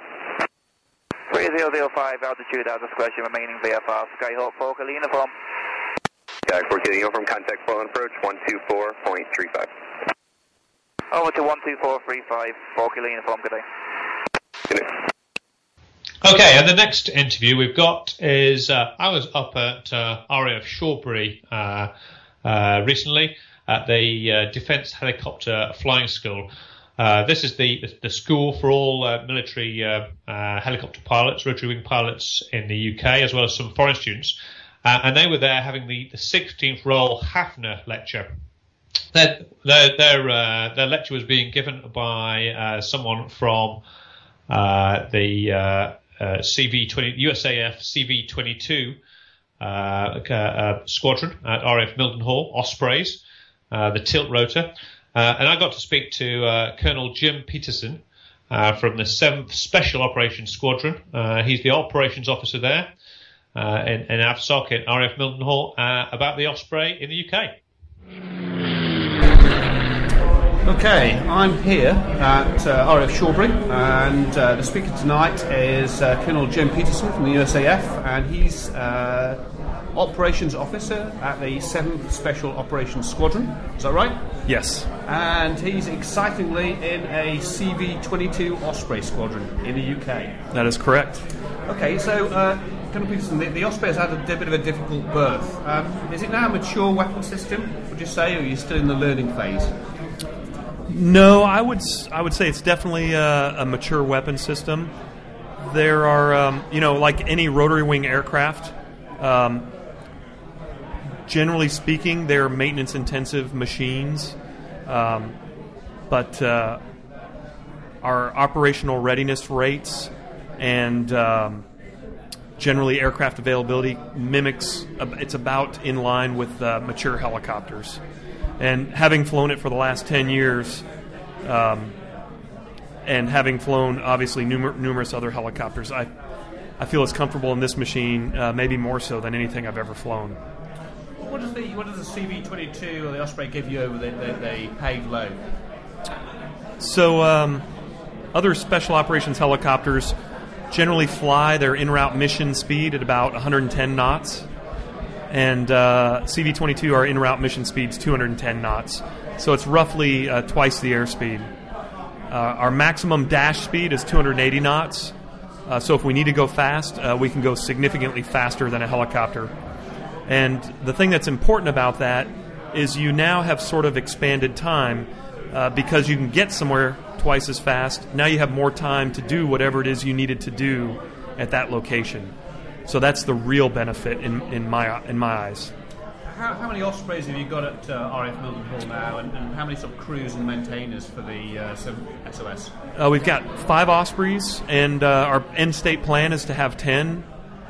3005, altitude at discretion, remaining VFR, Skyhawk 4 Kilo Uniform. Skyhawk 4 Kilo Uniform, contact Portland approach 124.35. Over to 12435, 4 Kilo Uniform, good day. Good day. Okay, and the next interview we've got is, I was up at RAF Shawbury recently at the Defence Helicopter Flying School. This is the school for all military helicopter pilots, rotary wing pilots in the UK, as well as some foreign students. And they were there having the 16th Royal Hafner lecture. Their lecture was being given by someone from the USAF CV-22 squadron at RAF Milton Hall, Ospreys, the tilt rotor. And I got to speak to Colonel Jim Peterson from the 7th Special Operations Squadron. He's the operations officer there in AFSOC at RAF Milton Hall about the Osprey in the UK. Okay, I'm here at RAF Shawbury, and the speaker tonight is Colonel Jim Peterson from the USAF, and he's operations officer at the 7th Special Operations Squadron. Is that right? Yes. And he's excitingly in a CV-22 Osprey Squadron in the UK. That is correct. Okay, so Colonel Peterson, the Osprey has had a bit of a difficult birth. Is it now a mature weapon system, would you say, or are you still in the learning phase? No, I would say it's definitely a mature weapon system. There are, like any rotary wing aircraft, generally speaking, they're maintenance-intensive machines, but our operational readiness rates and generally aircraft availability mimics, it's about in line with mature helicopters. And having flown it for the last 10 years, and having flown obviously numerous other helicopters, I feel as comfortable in this machine, maybe more so than anything I've ever flown. What does the CV-22 or the Osprey give you over the paved load? So other special operations helicopters generally fly their en-route mission speed at about 110 knots. And CV-22, our en-route mission speed's 210 knots. So it's roughly twice the airspeed. Our maximum dash speed is 280 knots. So if we need to go fast, we can go significantly faster than a helicopter. And the thing that's important about that is you now have sort of expanded time because you can get somewhere twice as fast. Now you have more time to do whatever it is you needed to do at that location. So that's the real benefit in my eyes. How many Ospreys have you got at RAF Milton Hall now, and how many sort of crews and maintainers for the SOS? We've got 5 Ospreys, and our end state plan is to have 10.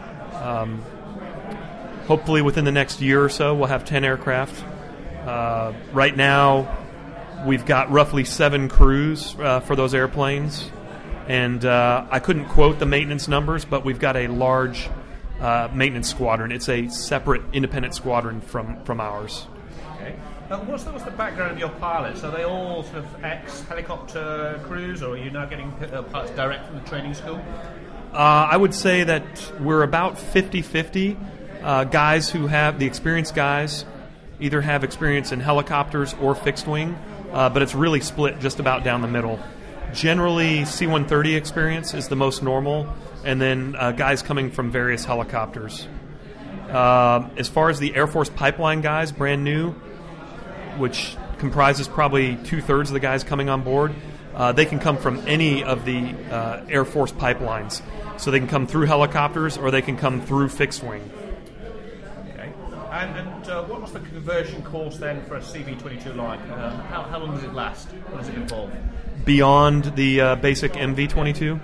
Hopefully within the next year or so, we'll have 10 aircraft. Right now, we've got roughly 7 crews for those airplanes. And I couldn't quote the maintenance numbers, but we've got a large maintenance squadron. It's a separate independent squadron from ours. Okay. What's the background of your pilots? Are they all sort of ex-helicopter crews, or are you now getting pilots direct from the training school? I would say that we're about 50-50. Guys who have the experienced guys either have experience in helicopters or fixed wing, but it's really split just about down the middle. Generally, C-130 experience is the most normal, and then guys coming from various helicopters. As far as the Air Force pipeline guys, brand new, which comprises probably 2/3 of the guys coming on board, they can come from any of the Air Force pipelines. So they can come through helicopters or they can come through fixed wing. Okay. And what was the conversion course then for a CV-22 like? How long does it last? What does it involve? Beyond the basic MV-22?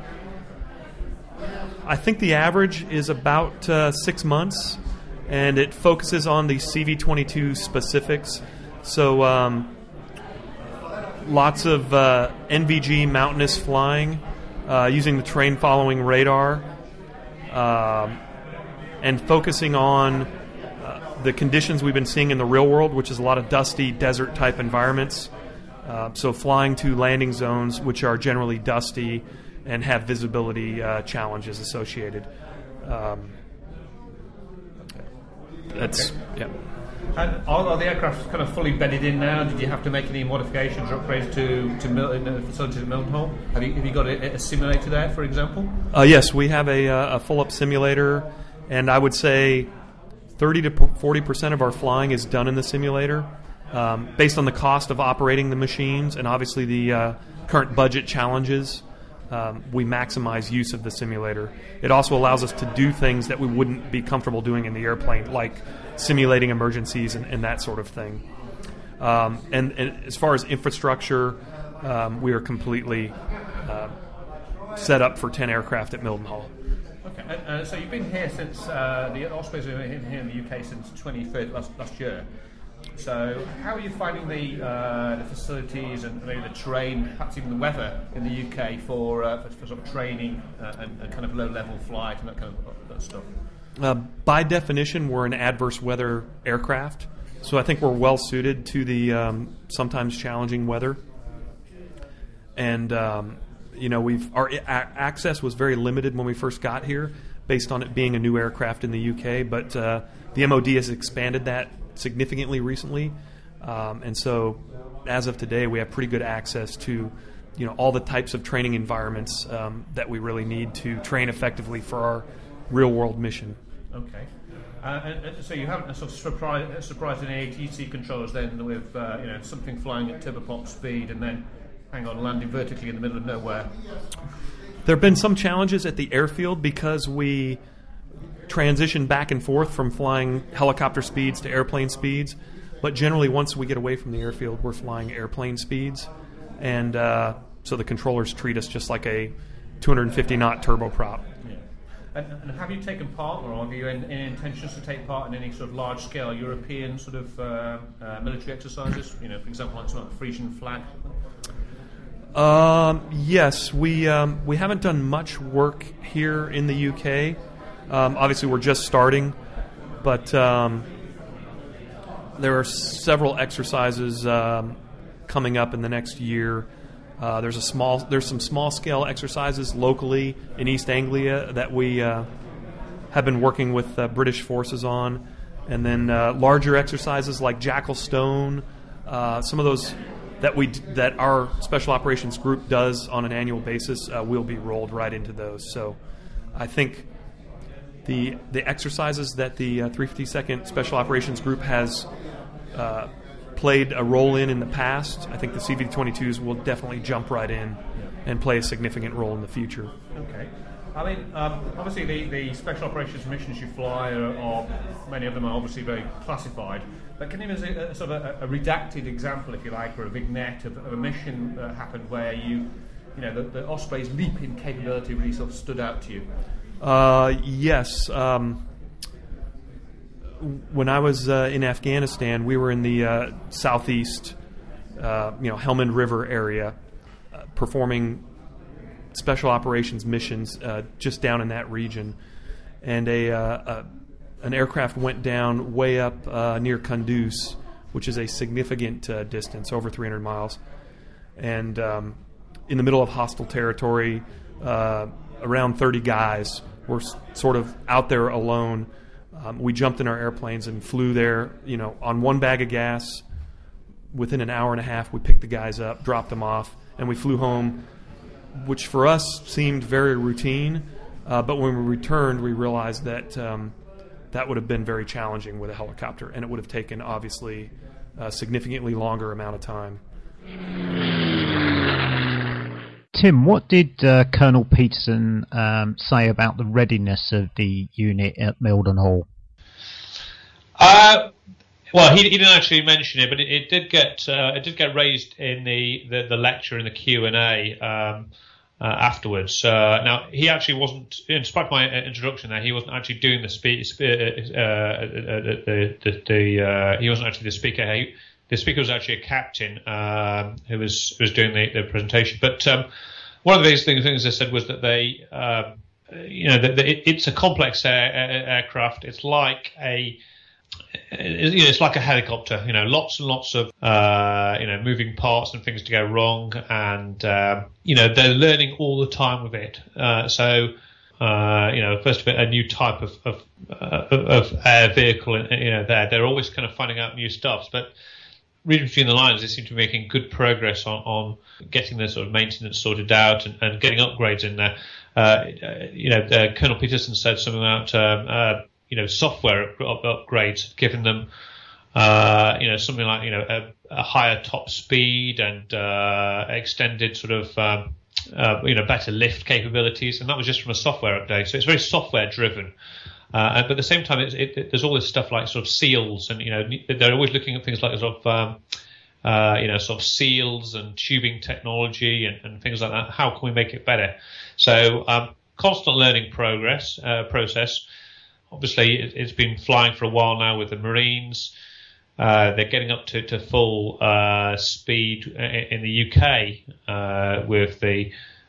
I think the average is about 6 months, and it focuses on the CV-22 specifics. So lots of NVG mountainous flying, using the terrain following radar, and focusing on the conditions we've been seeing in the real world, which is a lot of dusty desert type environments. So flying to landing zones which are generally dusty and have visibility challenges associated. That's yeah. And are the aircraft kind of fully bedded in now? Did you have to make any modifications or upgrades to facilities at Mildenhall? Have you got a simulator there, for example? Yes, we have a full-up simulator, and I would say 30 to 40% of our flying is done in the simulator, based on the cost of operating the machines and obviously the current budget challenges. We maximize use of the simulator. It also allows us to do things that we wouldn't be comfortable doing in the airplane, like simulating emergencies and that sort of thing. And as far as infrastructure, we are completely set up for 10 aircraft at Mildenhall. Okay, so you've been here since the Ospreys have been here in the UK since 23rd last year. So how are you finding the facilities and maybe the terrain, perhaps even the weather in the UK for sort of training and kind of low-level flight and that kind of stuff? By definition, we're an adverse weather aircraft, so I think we're well suited to the sometimes challenging weather. And our access was very limited when we first got here, based on it being a new aircraft in the UK. But the MOD has expanded that significantly recently, and so as of today, we have pretty good access to all the types of training environments that we really need to train effectively for our real-world mission. Okay. And so you haven't sort of surprised any ATC controllers then with something flying at turboprop speed and then landing vertically in the middle of nowhere? There have been some challenges at the airfield because we transition back and forth from flying helicopter speeds to airplane speeds, but generally once we get away from the airfield, we're flying airplane speeds, and so the controllers treat us just like a 250-knot turboprop. And have you taken part, or have you any intentions to take part in any sort of large-scale European sort of military exercises? For example, like something like the Frisian flag. Yes, we haven't done much work here in the UK. Obviously, we're just starting, but there are several exercises coming up in the next year. There's some small-scale exercises locally in East Anglia that we have been working with British forces on, and then larger exercises like Jackal Stone. Some of those that our Special Operations Group does on an annual basis will be rolled right into those. So I think the exercises that the 352nd Special Operations Group has played a role in the past, I think the CV-22s will definitely jump right in and play a significant role in the future. Okay. I mean, obviously the special operations missions you fly are many of them are obviously very classified. But can you give us a redacted example, if you like, or a vignette of a mission that happened where the Osprey's leap in capability really sort of stood out to you? Yes. When I was in Afghanistan, we were in the southeast, Helmand River area, performing special operations missions just down in that region, and an aircraft went down way up near Kunduz, which is a significant distance, over 300 miles. And in the middle of hostile territory, around 30 guys were sort of out there alone. We jumped in our airplanes and flew there, on one bag of gas. Within an hour and a half, we picked the guys up, dropped them off, and we flew home, which for us seemed very routine. But when we returned, we realized that that would have been very challenging with a helicopter, and it would have taken, obviously, a significantly longer amount of time. Tim, what did Colonel Peterson say about the readiness of the unit at Mildenhall? Well, he didn't actually mention it, but it did get raised in the lecture in the Q&A afterwards. Now, he actually wasn't, in spite of my introduction there, he wasn't actually doing the speech. He wasn't actually the speaker. The speaker was actually a captain who was doing the presentation. But one of the things they said was that they, it's a complex aircraft. It's like it's like a helicopter. Lots and lots of moving parts and things to go wrong, and they're learning all the time with it. First of all, a new type of air vehicle. They're always kind of finding out new stuff, but reading between the lines, they seem to be making good progress on getting the sort of maintenance sorted out and getting upgrades in there. Colonel Peterson said something about software upgrades, giving them something like a higher top speed and extended sort of better lift capabilities, and that was just from a software update. So it's very software driven. But at the same time, there's all this stuff like sort of seals, and they're always looking at things like sort of seals and tubing technology and things like that. How can we make it better? So constant learning process. Obviously, it's been flying for a while now with the Marines. They're getting up to full speed in the UK with the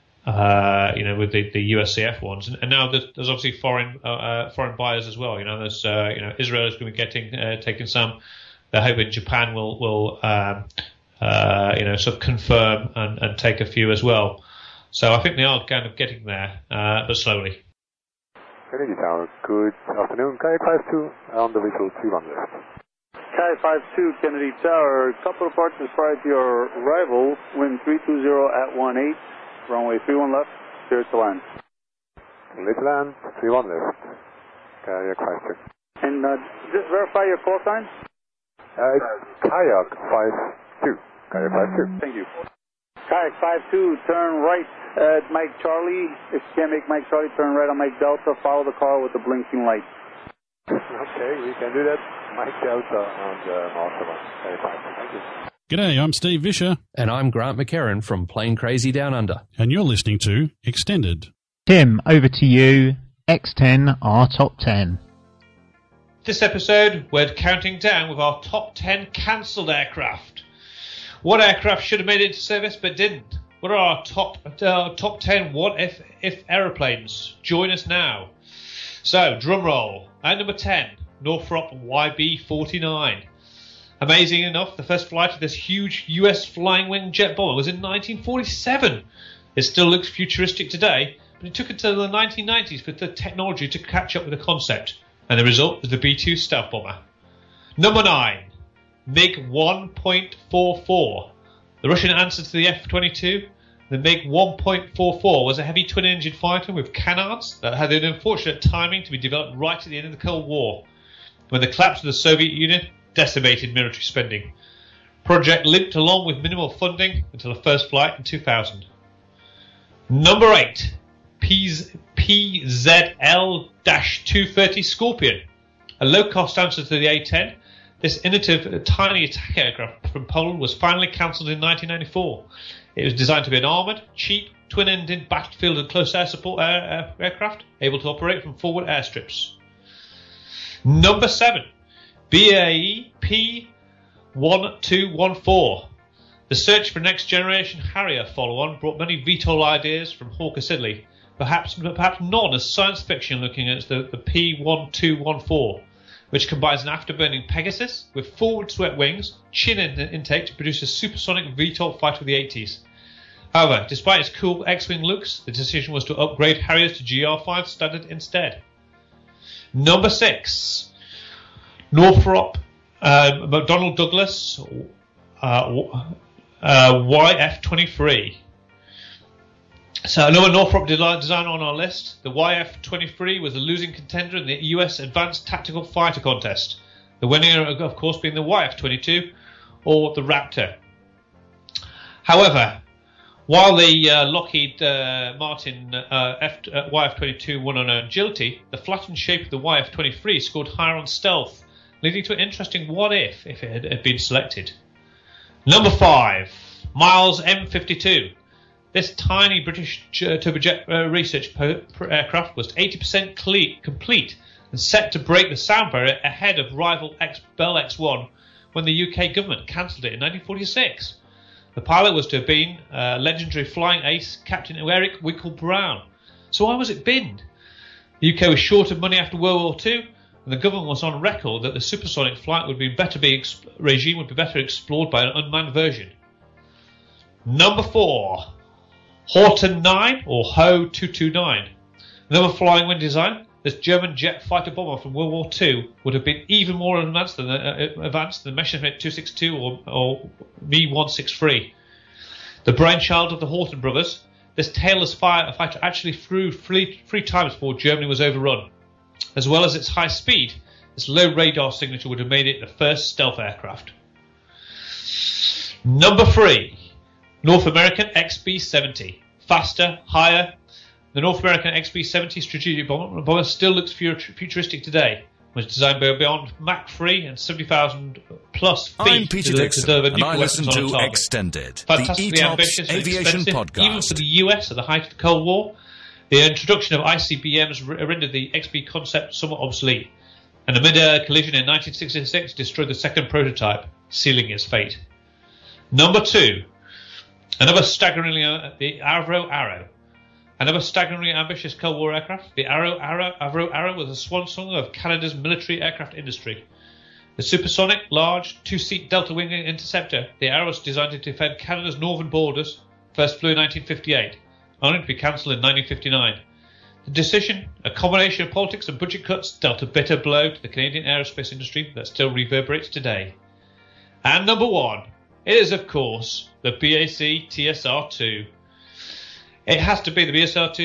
USCF ones, and now there's obviously foreign buyers as well. There's Israel is going to be taking some. They're hoping Japan will sort of confirm and take a few as well. So I think they are kind of getting there, but slowly. Kennedy Tower, good afternoon. Kayak 52 on the visual 31 left. Kayak 52, Kennedy Tower, couple of departures prior to your arrival, wind 320 at 18, runway 31 left, clear to land. Clear to land, 31 left. Kayak 52. And just verify your call sign? It's Kayak 52. Kayak 52. Thank you. Kayak 52, turn right at Mike Charlie. If you can't make Mike Charlie, turn right on Mike Delta. Follow the car with the blinking light. Okay, we can do that. Mike Delta on the north one. Kayak 52. Thank you. G'day, I'm Steve Vischer. And I'm Grant McCarran from Plane Crazy Down Under. And you're listening to Extended. Tim, over to you. X10, our top 10. This episode, we're counting down with our top 10 cancelled aircraft. What aircraft should have made it into service but didn't? What are our top 10 what if aeroplanes? Join us now. So, drum roll. At number 10, Northrop YB-49. Amazing enough, the first flight of this huge US flying wing jet bomber was in 1947. It still looks futuristic today, but it took until the 1990s for the technology to catch up with the concept, and the result was the B-2 stealth bomber. Number 9, MiG 1.44. The Russian answer to the F-22, the MiG 1.44 was a heavy twin-engine fighter with canards that had the unfortunate timing to be developed right at the end of the Cold War, when the collapse of the Soviet Union decimated military spending. Project limped along with minimal funding until the first flight in 2000. Number 8, PZL-230 Scorpion, a low-cost answer to the A-10. This innovative, tiny attack aircraft from Poland was finally cancelled in 1994. It was designed to be an armoured, cheap, twin-engine battlefield and close air support aircraft, able to operate from forward airstrips. Number 7, BAE P-1214. The search for next-generation Harrier follow-on brought many VTOL ideas from Hawker Siddeley, perhaps none as science fiction looking at the P-1214. which combines an afterburning Pegasus with forward swept wings, chin intake to produce a supersonic VTOL fighter of the 80s. However, despite its cool X-Wing looks, the decision was to upgrade Harriers to GR5 standard instead. Number 6. Northrop McDonnell Douglas YF-23. So another Northrop design on our list. The YF-23 was the losing contender in the US Advanced Tactical Fighter Contest. The winner, of course, being the YF-22 or the Raptor. However, while the Lockheed Martin YF-22 won on agility, the flattened shape of the YF-23 scored higher on stealth, leading to an interesting what-if it had been selected. Number 5. Miles M52. This tiny British turbojet research aircraft was 80% complete and set to break the sound barrier ahead of rival Bell X-1 when the UK government cancelled it in 1946. The pilot was to have been legendary flying ace Captain Eric Winkle-Brown. So why was it binned? The UK was short of money after World War II, and the government was on record that the supersonic flight regime would be better explored by an unmanned version. Number 4. Horten 9 or Ho-229. Another flying wing design, this German jet fighter bomber from World War II would have been even more advanced than Messerschmitt 262 or Me-163. The brainchild of the Horten brothers, this tailless fighter actually flew three times before Germany was overrun. As well as its high speed, this low radar signature would have made it the first stealth aircraft. Number 3. North American XB-70. Faster, higher. The North American XB-70 strategic bomber still looks futuristic today. It was designed beyond Mach 3 and 70,000 plus feet. I'm Peter Dixon, and I listen to Extended, fantastically the ambitious ETOPS aviation podcast. Even for the US at the height of the Cold War, the introduction of ICBMs rendered the XB concept somewhat obsolete, and a mid-air collision in 1966 destroyed the second prototype, sealing its fate. Number 2. Another staggeringly the Avro Arrow. Another staggeringly ambitious Cold War aircraft. The Avro Arrow was a swan song of Canada's military aircraft industry. The supersonic, large, two-seat delta-wing interceptor, the Arrow was designed to defend Canada's northern borders, first flew in 1958, only to be cancelled in 1959. The decision, a combination of politics and budget cuts, dealt a bitter blow to the Canadian aerospace industry that still reverberates today. And number 1, it is, of course, the BAC TSR-2. It has to be the BAC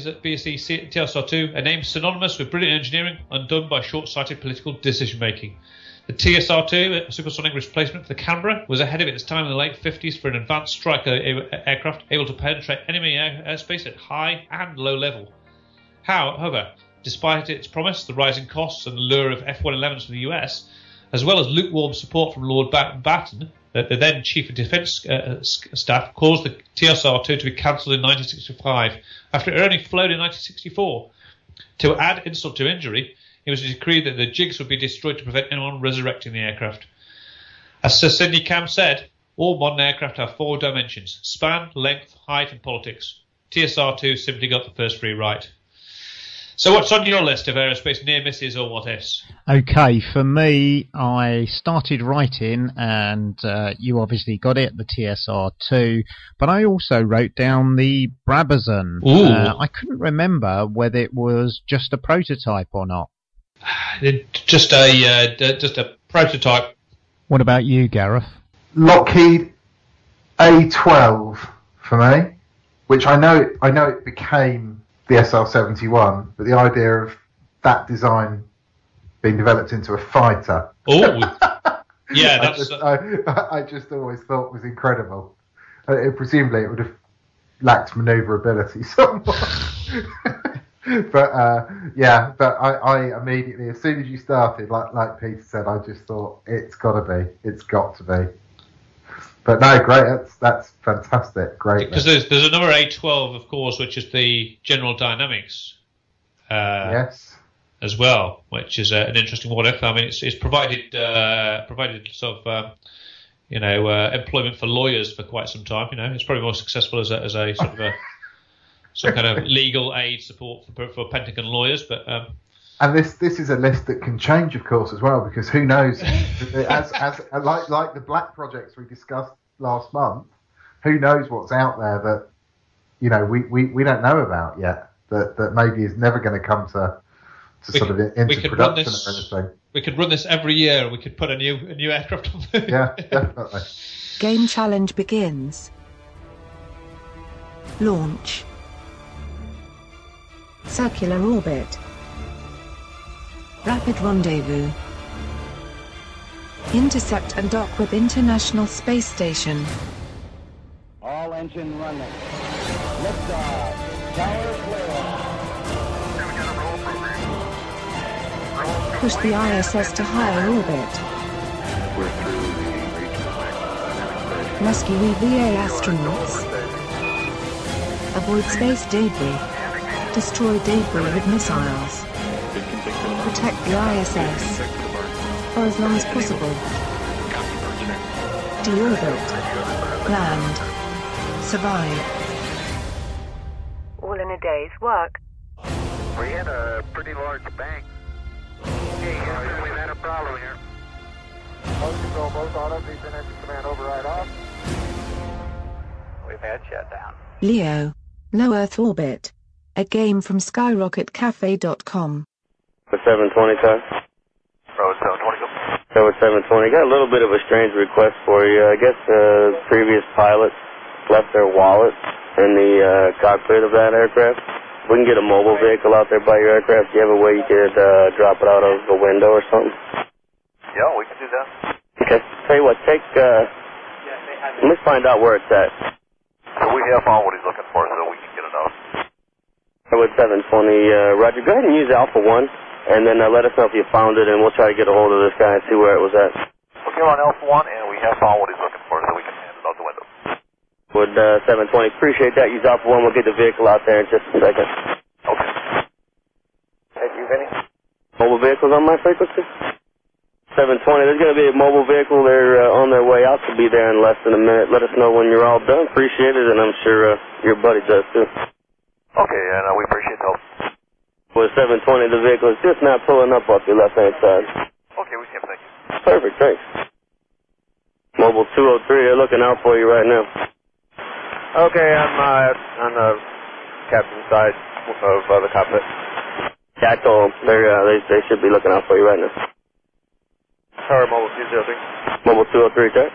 TSR-2, a name synonymous with brilliant engineering undone by short-sighted political decision-making. The TSR-2, a supersonic replacement for the Canberra, was ahead of its time in the late 50s for an advanced strike aircraft able to penetrate enemy airspace at high and low level. However, despite its promise, the rising costs and the lure of F-111s from the US, as well as lukewarm support from Lord Batten, the then Chief of Defence Staff, caused the TSR-2 to be cancelled in 1965 after it had only flown in 1964. To add insult to injury, it was decreed that the jigs would be destroyed to prevent anyone resurrecting the aircraft. As Sir Sidney Cam said, all modern aircraft have 4 dimensions: span, length, height and politics. TSR-2 simply got the first 3 right. So what's on your list of aerospace near misses or what ifs? Okay, for me, I started writing, and you obviously got it, the TSR-2, but I also wrote down the Brabazon. I couldn't remember whether it was just a prototype or not. Just a prototype. What about you, Gareth? Lockheed A12 for me, which I know it became the SR-71, but the idea of that design being developed into a fighter. Oh, yeah, that's. I just always thought was incredible. Presumably, it would have lacked manoeuvrability somewhat. But I immediately, as soon as you started, like Peter said, I just thought it's got to be. But no, great. That's fantastic. Great. Because there's another A12, of course, which is the General Dynamics. Yes. As well, which is an interesting what if. I mean, it's provided sort of employment for lawyers for quite some time. You know, it's probably more successful as a sort of some kind of legal aid support for Pentagon lawyers. But And this is a list that can change, of course, as well, because who knows? like the black projects we discussed last month, who knows what's out there that we don't know about yet, that maybe is never going to come to sort of into production or anything. We could run this every year. We could put a new aircraft on there. Yeah, definitely. Game challenge begins. Launch. Circular orbit. Rapid rendezvous. Intercept and dock with International Space Station. All engine running. Liftoff. Tower clear. Push the ISS to higher orbit. We're through the regional max. Rescue EVA astronauts. Avoid space debris. Destroy debris with missiles. Protect the ISS for as long as possible. Deorbit. Land. Survive. All in a day's work. We had a pretty large bank. Hey, we've had a problem here. Most control, both autos, Eastern Engine Command override off. We've had shutdown. Leo. Low Earth Orbit. A game from SkyRocketCafe.com. The 720 car. Road 720. Tower 720. Got a little bit of a strange request for you. I guess previous pilots left their wallet in the cockpit of that aircraft. We can get a mobile vehicle out there by your aircraft. Do you have a way you could drop it out of the window or something? Yeah, we can do that. Okay. Tell you what, let me find out where it's at. So we have found what he's looking for, so we can get it out. With 720, Roger, go ahead and use Alpha 1, and then let us know if you found it, and we'll try to get a hold of this guy and see where it was at. Okay, we're on Alpha 1, and we have found what he's looking for, so we can hand it out the window. Would 720, appreciate that. Use Alpha 1, we'll get the vehicle out there in just a second. Okay. Hey, you, Vinny? Mobile vehicles on my frequency? 720, there's going to be a mobile vehicle. They're on their way out to be there in less than a minute. Let us know when you're all done. Appreciate it, and I'm sure your buddy does too. Okay, and we appreciate the help. With 720, the vehicle is just now pulling up off your left-hand side. Okay, we see him, thank you. Perfect, thanks. Mobile 203, they're looking out for you right now. Okay, I'm on the captain's side of the cockpit. Yeah, I told them. They should be looking out for you right now. Tower Mobile 203. Mobile 203, check.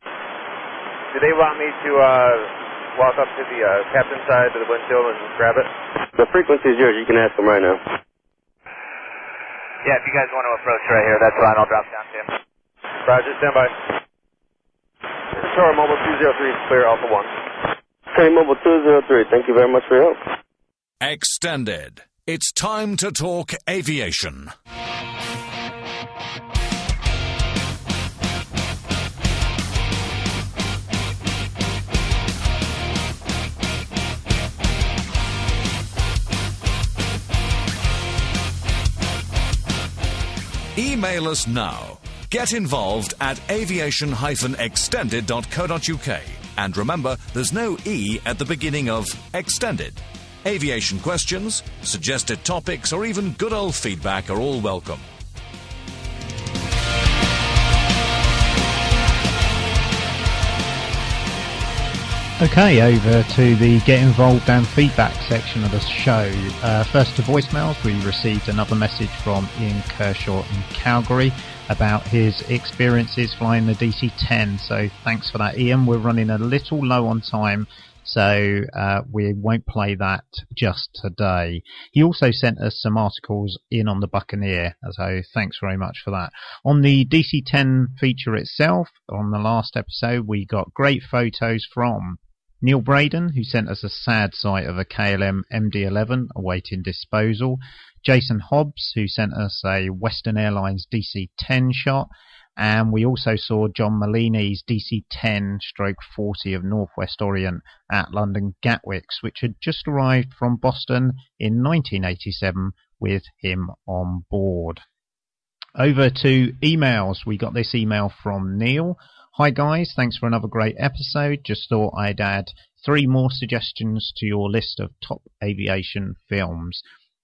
Do they want me to walk up to the captain's side to the windshield and grab it? The frequency is yours. You can ask them right now. Yeah, if you guys want to approach right here, that's fine. I'll drop down to him. Roger, stand by. Tower Mobile 203, clear Alpha 1. Okay, Mobile 203, thank you very much for your help. Extended. It's time to talk aviation. Email us now. Get involved at aviation-extended.co.uk. And remember, there's no E at the beginning of Extended. Aviation questions, suggested topics, or even good old feedback are all welcome. Okay, over to the Get Involved and Feedback section of the show. First to voicemails, we received another message from Ian Kershaw in Calgary about his experiences flying the DC-10. So thanks for that, Ian. We're running a little low on time, so we won't play that just today. He also sent us some articles in on the Buccaneer, so thanks very much for that. On the DC-10 feature itself, on the last episode, we got great photos from Neil Braden, who sent us a sad sight of a KLM MD-11 awaiting disposal. Jason Hobbs, who sent us a Western Airlines DC-10 shot. And we also saw John Malini's DC-10/40 of Northwest Orient at London Gatwicks, which had just arrived from Boston in 1987 with him on board. Over to emails. We got this email from Neil. Hi guys, thanks for another great episode. Just thought I'd add 3 more suggestions to your list of top aviation films.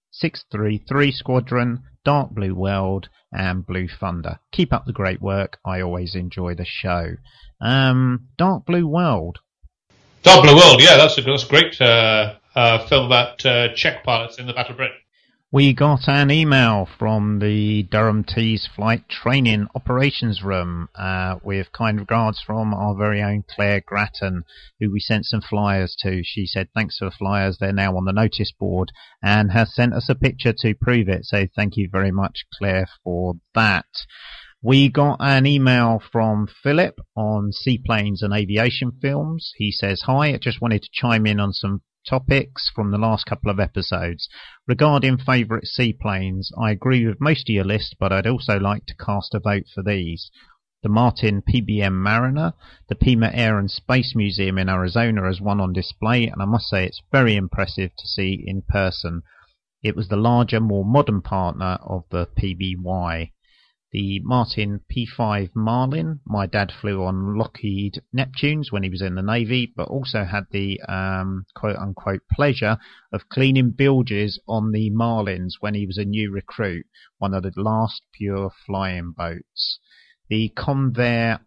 633 Squadron, Dark Blue World, and Blue Thunder. Keep up the great work. I always enjoy the show. Dark Blue World. Dark Blue World, yeah, that's a great film about Czech pilots in the Battle of Britain. We got an email from the Durham Tees Flight Training Operations Room with kind regards from our very own Claire Grattan, who we sent some flyers to. She said thanks for the flyers, they're now on the notice board, and has sent us a picture to prove it. So thank you very much, Claire, for that. We got an email from Philip on seaplanes and aviation films. He says, hi, I just wanted to chime in on some topics from the last couple of episodes. Regarding favourite seaplanes, I agree with most of your list, but I'd also like to cast a vote for these. The Martin PBM Mariner, the Pima Air and Space Museum in Arizona has one on display, and I must say it's very impressive to see in person. It was the larger, more modern partner of the PBY. The Martin P5 Marlin, my dad flew on Lockheed Neptunes when he was in the Navy, but also had the quote-unquote pleasure of cleaning bilges on the Marlins when he was a new recruit, one of the last pure flying boats. The Convair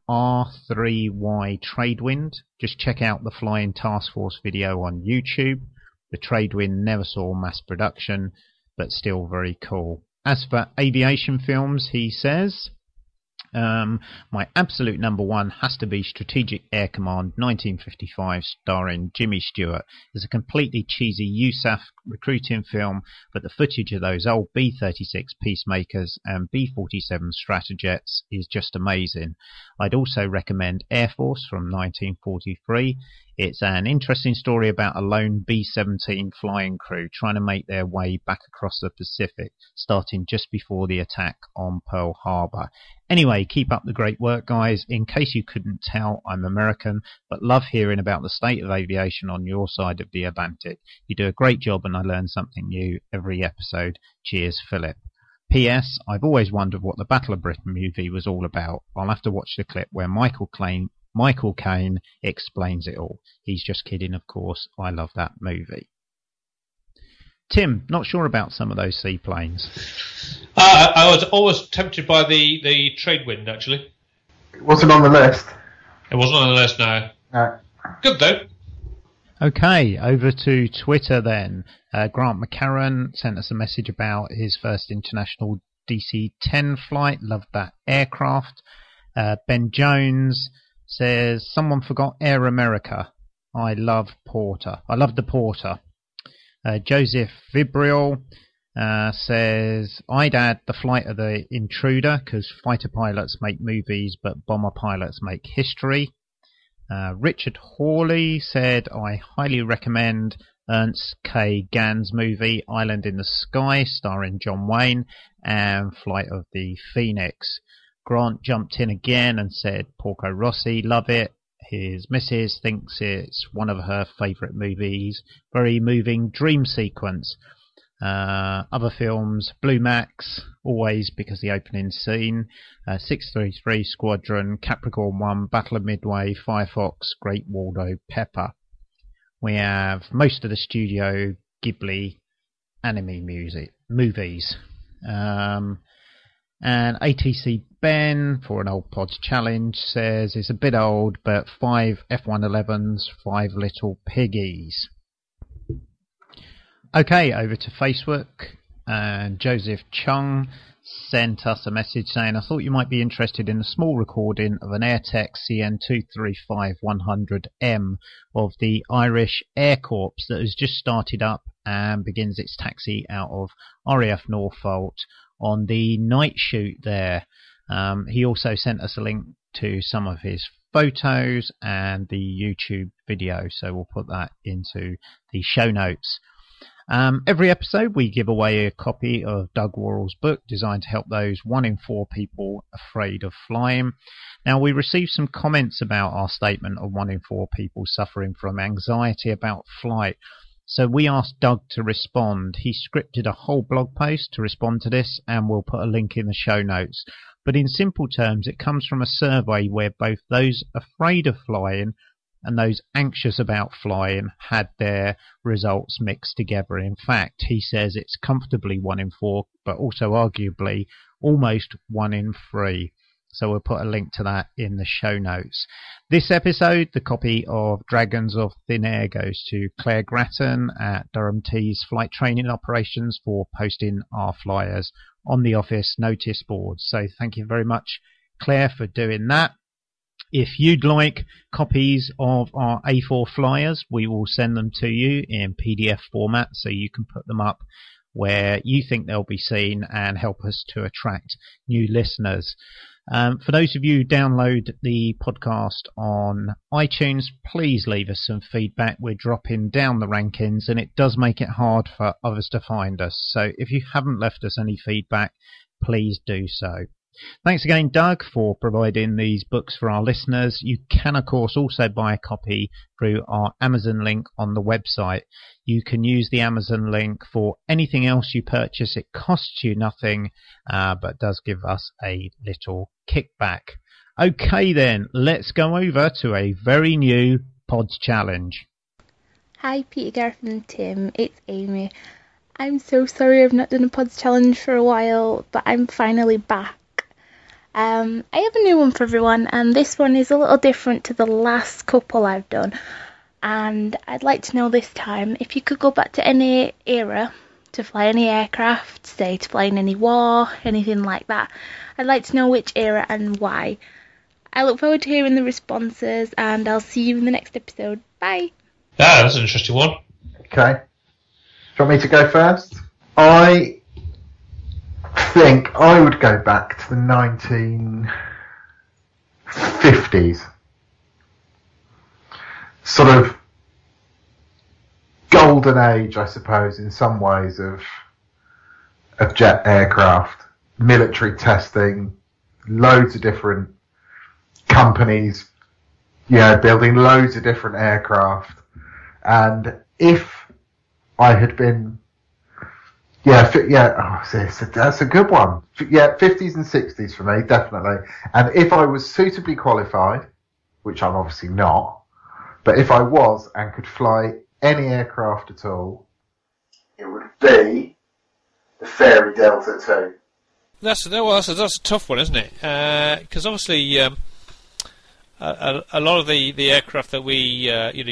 R3Y Tradewind, just check out the Flying Task Force video on YouTube. The Tradewind never saw mass production, but still very cool. As for aviation films, he says, my absolute number one has to be Strategic Air Command 1955, starring Jimmy Stewart. It's a completely cheesy USAF recruiting film, but the footage of those old B-36 Peacemakers and B-47 Stratojets is just amazing. I'd also recommend Air Force from 1943. It's an interesting story about a lone B-17 flying crew trying to make their way back across the Pacific, starting just before the attack on Pearl Harbor. Anyway, keep up the great work, guys. In case you couldn't tell, I'm American, but love hearing about the state of aviation on your side of the Atlantic. You do a great job, and I learn something new every episode. Cheers, Philip. P.S. I've always wondered what the Battle of Britain movie was all about. I'll have to watch the clip where Michael Caine explains it all. He's just kidding, of course. I love that movie. Tim, not sure about some of those seaplanes. I was always tempted by the Tradewind, actually. It wasn't on the list. It wasn't on the list, no. No. Good, though. Okay, over to Twitter then. Grant McCarran sent us a message about his first international DC-10 flight. Loved that aircraft. Ben Jones says, someone forgot Air America. I love Porter. I love the Porter. Joseph Vibriel says, I'd add the Flight of the Intruder, because fighter pilots make movies, but bomber pilots make history. Richard Hawley said, I highly recommend Ernst K. Gann's movie, Island in the Sky, starring John Wayne, and Flight of the Phoenix. Grant jumped in again and said, Porco Rossi, love it. His missus thinks it's one of her favourite movies. Very moving dream sequence. Other films, Blue Max, always because the opening scene. 633 Squadron, Capricorn 1, Battle of Midway, Firefox, Great Waldo Pepper. We have most of the Studio Ghibli anime movies. And ATC Ben, for an old pods challenge, says it's a bit old, but 5 F-111s, 5 little piggies. Okay, over to Facebook. And Joseph Chung sent us a message saying, I thought you might be interested in a small recording of an AirTech CN235-100M of the Irish Air Corps that has just started up and begins its taxi out of RAF Norfolk on the night shoot there. He also sent us a link to some of his photos and the YouTube video, so we'll put that into the show notes. Every episode we give away a copy of Doug Worrell's book designed to help those 1 in 4 people afraid of flying. Now, we received some comments about our statement of 1 in 4 people suffering from anxiety about flight. So we asked Doug to respond. He scripted a whole blog post to respond to this, and we'll put a link in the show notes. But in simple terms, it comes from a survey where both those afraid of flying and those anxious about flying had their results mixed together. In fact, he says it's comfortably 1 in 4, but also arguably almost 1 in 3. So we'll put a link to that in the show notes. This episode, the copy of Dragons of Thin Air goes to Claire Grattan at Durham T's Flight Training Operations for posting our flyers on the office notice board. So thank you very much, Claire, for doing that. If you'd like copies of our A4 flyers, we will send them to you in PDF format so you can put them up where you think they'll be seen and help us to attract new listeners. For those of you who download the podcast on iTunes, please leave us some feedback. We're dropping down the rankings and it does make it hard for others to find us. So if you haven't left us any feedback, please do so. Thanks again, Doug, for providing these books for our listeners. You can, of course, also buy a copy through our Amazon link on the website. You can use the Amazon link for anything else you purchase. It costs you nothing, but does give us a little kickback. Okay, then, let's go over to a very new Pods Challenge. Hi, Peter, Gareth and Tim. It's Amy. I'm so sorry I've not done a Pods Challenge for a while, but I'm finally back. I have a new one for everyone, and this one is a little different to the last couple I've done. And I'd like to know this time if you could go back to any era to fly any aircraft, say to fly in any war, anything like that. I'd like to know which era and why. I look forward to hearing the responses, and I'll see you in the next episode. Bye. Yeah, that's an interesting one. Okay. Do you want me to go first? I think I would go back to the 1950s. Sort of golden age, I suppose, in some ways, of jet aircraft. Military testing, loads of different companies, building loads of different aircraft. And if I had been that's a good one. Yeah, 50s and 60s for me, definitely. And if I was suitably qualified, which I'm obviously not, but if I was and could fly any aircraft at all, it would be the Fairey Delta 2. That's a tough one, isn't it? Because obviously a lot of the aircraft that we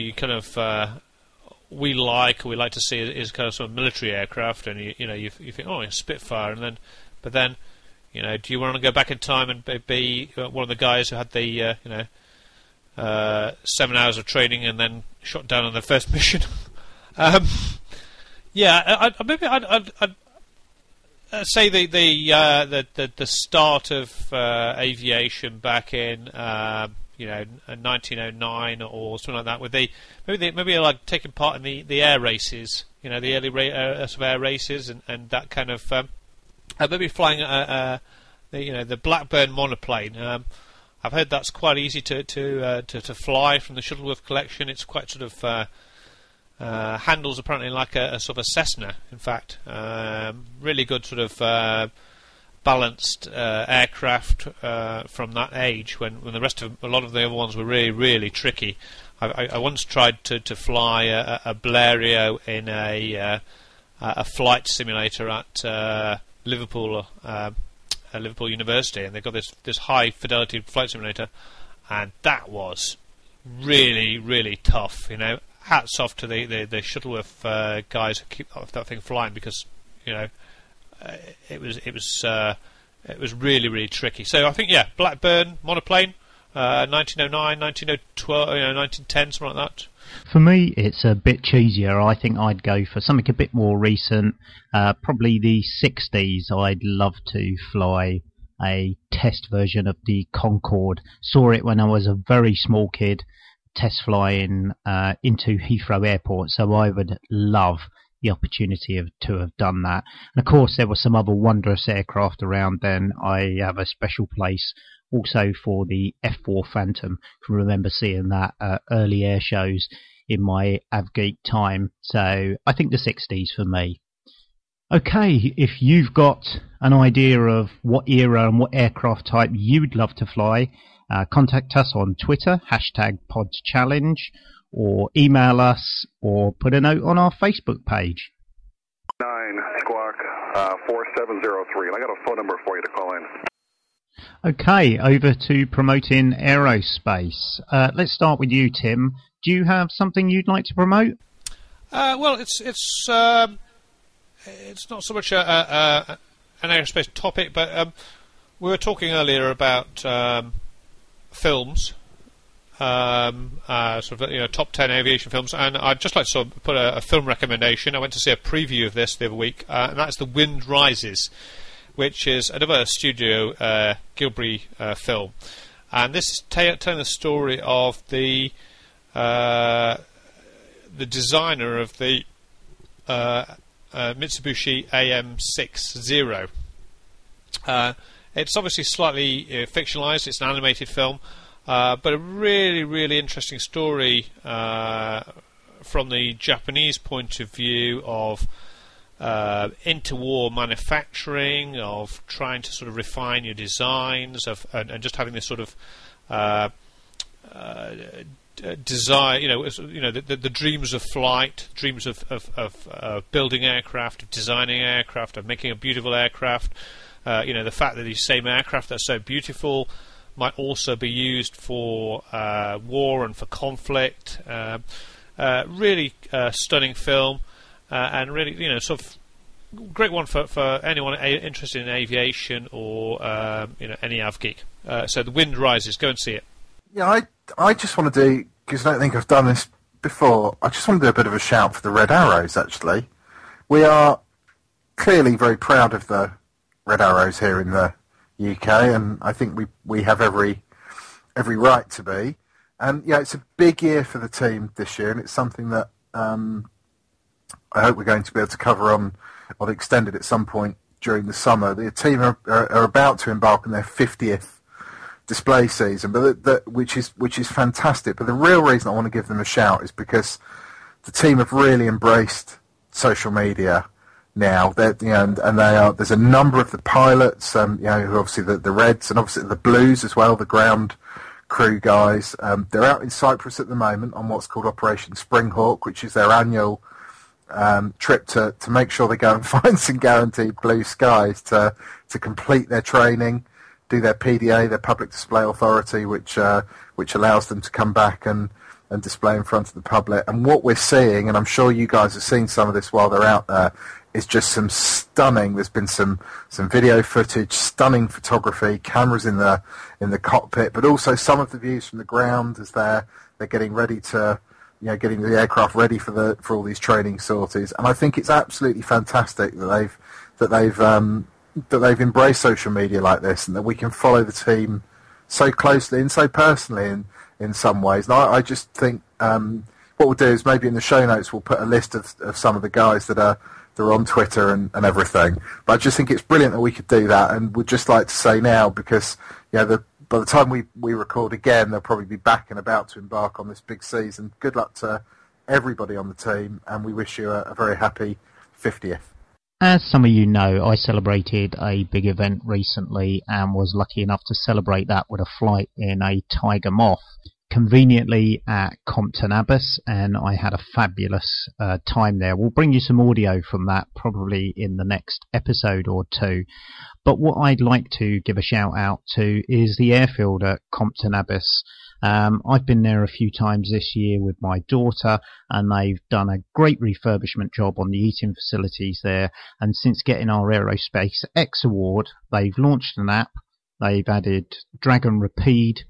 we like to see is kind of sort of military aircraft, and you think, oh, Spitfire, but then do you want to go back in time and be one of the guys who had the 7 hours of training and then shot down on their first mission? I'd say the start of aviation back in 1909 or something like that, with maybe like taking part in the air races, the early sort of air races, and that kind of maybe flying the Blackburn monoplane. I've heard that's quite easy to fly from the Shuttleworth collection. It's quite sort of handles apparently like a sort of a Cessna. In fact, really good sort of balanced aircraft from that age, when the rest of a lot of the other ones were really, really tricky. I once tried to fly a Blériot in a flight simulator at Liverpool University, and they've got this high fidelity flight simulator, and that was really, really tough. Hats off to the Shuttleworth guys who keep that thing flying, because it was really, really tricky. So I think, Blackburn monoplane, 1909, 1912, 1910, something like that. For me, it's a bit cheesier. I think I'd go for something a bit more recent, probably the 60s. I'd love to fly a test version of the Concorde. Saw it when I was a very small kid, test flying into Heathrow Airport, so I would love the opportunity to have done that. And of course there were some other wondrous aircraft around then. I have a special place also for the F4 Phantom. I can remember seeing that at early air shows in my AvGeek time. So I think the 60s for me. Okay, if you've got an idea of what era and what aircraft type you'd love to fly, Contact us on Twitter, #PodChallenge, or email us, or put a note on our Facebook page. 9 Squawk 4703, and I got a phone number for you to call in. Okay, over to promoting aerospace. Let's start with you, Tim. Do you have something you'd like to promote? Well, it's not so much an aerospace topic, but we were talking earlier about films, sort of top 10 aviation films, and I'd just like to sort of put a film recommendation. I went to see a preview of this the other week, and that's The Wind Rises, which is another Studio Gilbury film, and this is telling the story of the designer of the Mitsubishi AM60. It's obviously slightly fictionalized. It's an animated film, but a really, really interesting story from the Japanese point of view of interwar manufacturing, of trying to sort of refine your designs, and just having this sort of desire, the dreams of flight, dreams of building aircraft, of designing aircraft, of making a beautiful aircraft. The fact that these same aircraft that are so beautiful might also be used for war and for conflict. Really stunning film, and really, sort of great one for anyone interested in aviation or any av geek. So The Wind Rises, go and see it. Yeah, I just want to do, because I don't think I've done this before, I just want to do a bit of a shout for the Red Arrows, actually. We are clearly very proud of the Red Arrows here in the UK, and I think we have every right to be. And yeah, it's a big year for the team this year, and it's something that I hope we're going to be able to cover on Extended at some point during the summer. The team are about to embark on their 50th display season, but which is fantastic. But the real reason I want to give them a shout is because the team have really embraced social media now. And they are. There's a number of the pilots, who obviously the Reds and obviously the Blues as well, the ground crew guys. They're out in Cyprus at the moment on what's called Operation Springhawk, which is their annual trip to make sure they go and find some guaranteed blue skies to complete their training, do their PDA, their Public Display Authority, which allows them to come back and display in front of the public. And what we're seeing, and I'm sure you guys have seen some of this while they're out there, is just some stunning. There's been some video footage, stunning photography, cameras in the cockpit, but also some of the views from the ground as they're getting ready to, getting the aircraft ready for all these training sorties. And I think it's absolutely fantastic that they've embraced social media like this, and that we can follow the team so closely and so personally in some ways. And I just think what we'll do is maybe in the show notes we'll put a list of some of the guys that are on Twitter and everything. But I just think it's brilliant that we could do that, and we'd just like to say now, because by the time we record again, they'll probably be back and about to embark on this big season. Good luck to everybody on the team, and we wish you a very happy 50th. As some of you know, I celebrated a big event recently and was lucky enough to celebrate that with a flight in a Tiger Moth, conveniently at Compton Abbas, and I had a fabulous time there. We'll bring you some audio from that probably in the next episode or two. But what I'd like to give a shout out to is the airfield at Compton Abbas. I've been there a few times this year with my daughter, and they've done a great refurbishment job on the eating facilities there. And since getting our Aerospace X Award, they've launched an app, they've added Dragon Rapide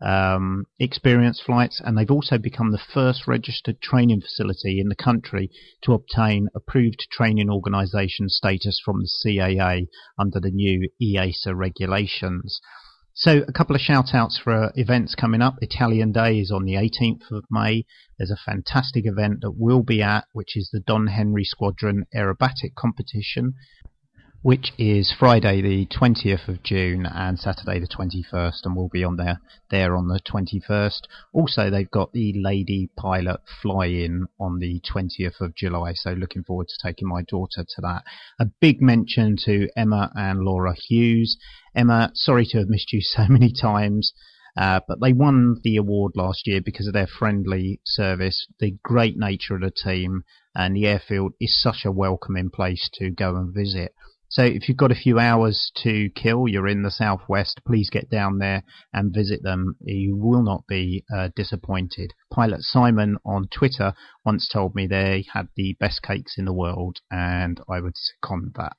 experience flights, and they've also become the first registered training facility in the country to obtain approved training organisation status from the CAA under the new EASA regulations. So a couple of shout outs for events coming up. Italian Day is on the 18th of May. There's a fantastic event that we'll be at, which is the Don Henry Squadron Aerobatic Competition, which is Friday the 20th of June and Saturday the 21st, and we'll be on there on the 21st. Also, they've got the Lady Pilot Fly-In on the 20th of July, so looking forward to taking my daughter to that. A big mention to Emma and Laura Hughes. Emma, sorry to have missed you so many times. But they won the award last year because of their friendly service, the great nature of the team, and the airfield is such a welcoming place to go and visit. So if you've got a few hours to kill, you're in the southwest, please get down there and visit them. You will not be disappointed. Pilot Simon on Twitter once told me they had the best cakes in the world, and I would second that.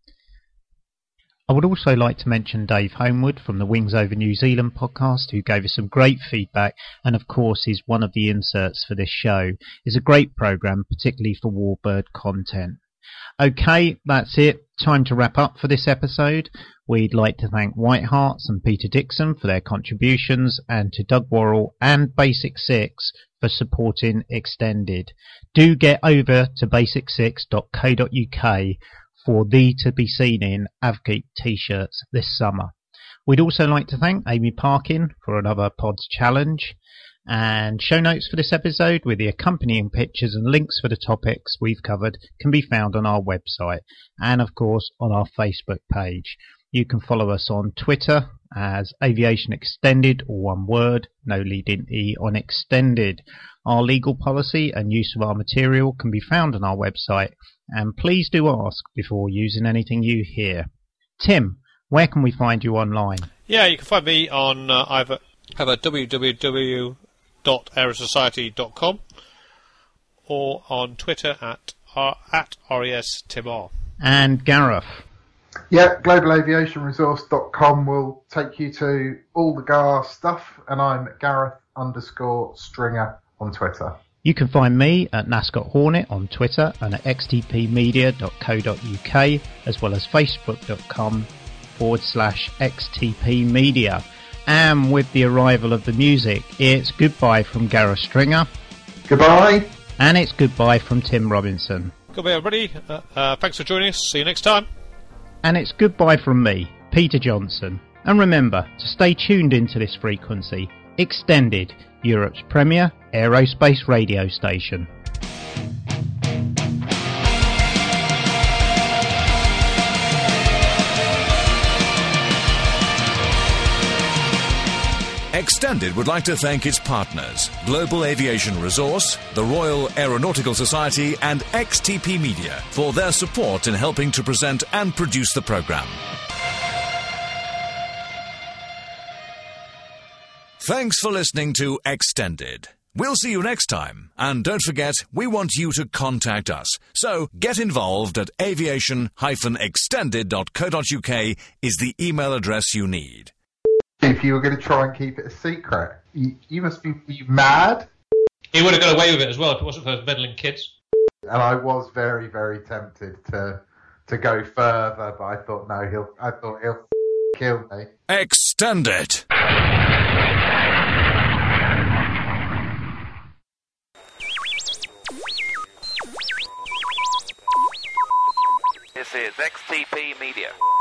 I would also like to mention Dave Homewood from the Wings Over New Zealand podcast, who gave us some great feedback and of course is one of the inserts for this show. It's a great programme, particularly for Warbird content. Okay, that's it. Time to wrap up for this episode. We'd like to thank White Harts and Peter Dixon for their contributions, and to Doug Worrell and Basic Six for supporting Extended. Do get over to basic6.co.uk for the To Be Seen In AvGeek t-shirts this summer. We'd also like to thank Amy Parkin for another Pods Challenge. And show notes for this episode with the accompanying pictures and links for the topics we've covered can be found on our website and of course on our Facebook page. You can follow us on Twitter as Aviation Extended, or one word, no leading E on Extended. Our legal policy and use of our material can be found on our website, and please do ask before using anything you hear. Tim, where can we find you online? Yeah, you can find me on either www.aerosociety.com or on Twitter at RESTimR. And Gareth? Yeah, globalaviationresource.com will take you to all the GAR stuff, and I'm Gareth_Stringer on Twitter. You can find me at Nascot Hornet on Twitter and at xtpmedia.co.uk, as well as facebook.com/xtpmedia. And with the arrival of the music, it's goodbye from Gareth Stringer. Goodbye. And it's goodbye from Tim Robinson. Goodbye, everybody. Thanks for joining us. See you next time. And it's goodbye from me, Peter Johnson. And remember to stay tuned into this frequency. Extended, Europe's premier aerospace radio station. Extended would like to thank its partners, Global Aviation Resource, the Royal Aeronautical Society and XTP Media for their support in helping to present and produce the programme. Thanks for listening to Extended. We'll see you next time. And don't forget, we want you to contact us. So get involved at aviation-extended.co.uk is the email address you need. If you were going to try and keep it a secret, you must be mad. He would have got away with it as well if it wasn't for those meddling kids. And I was very, very tempted to go further, but I thought he'll kill me. Extended. This is XTP Media.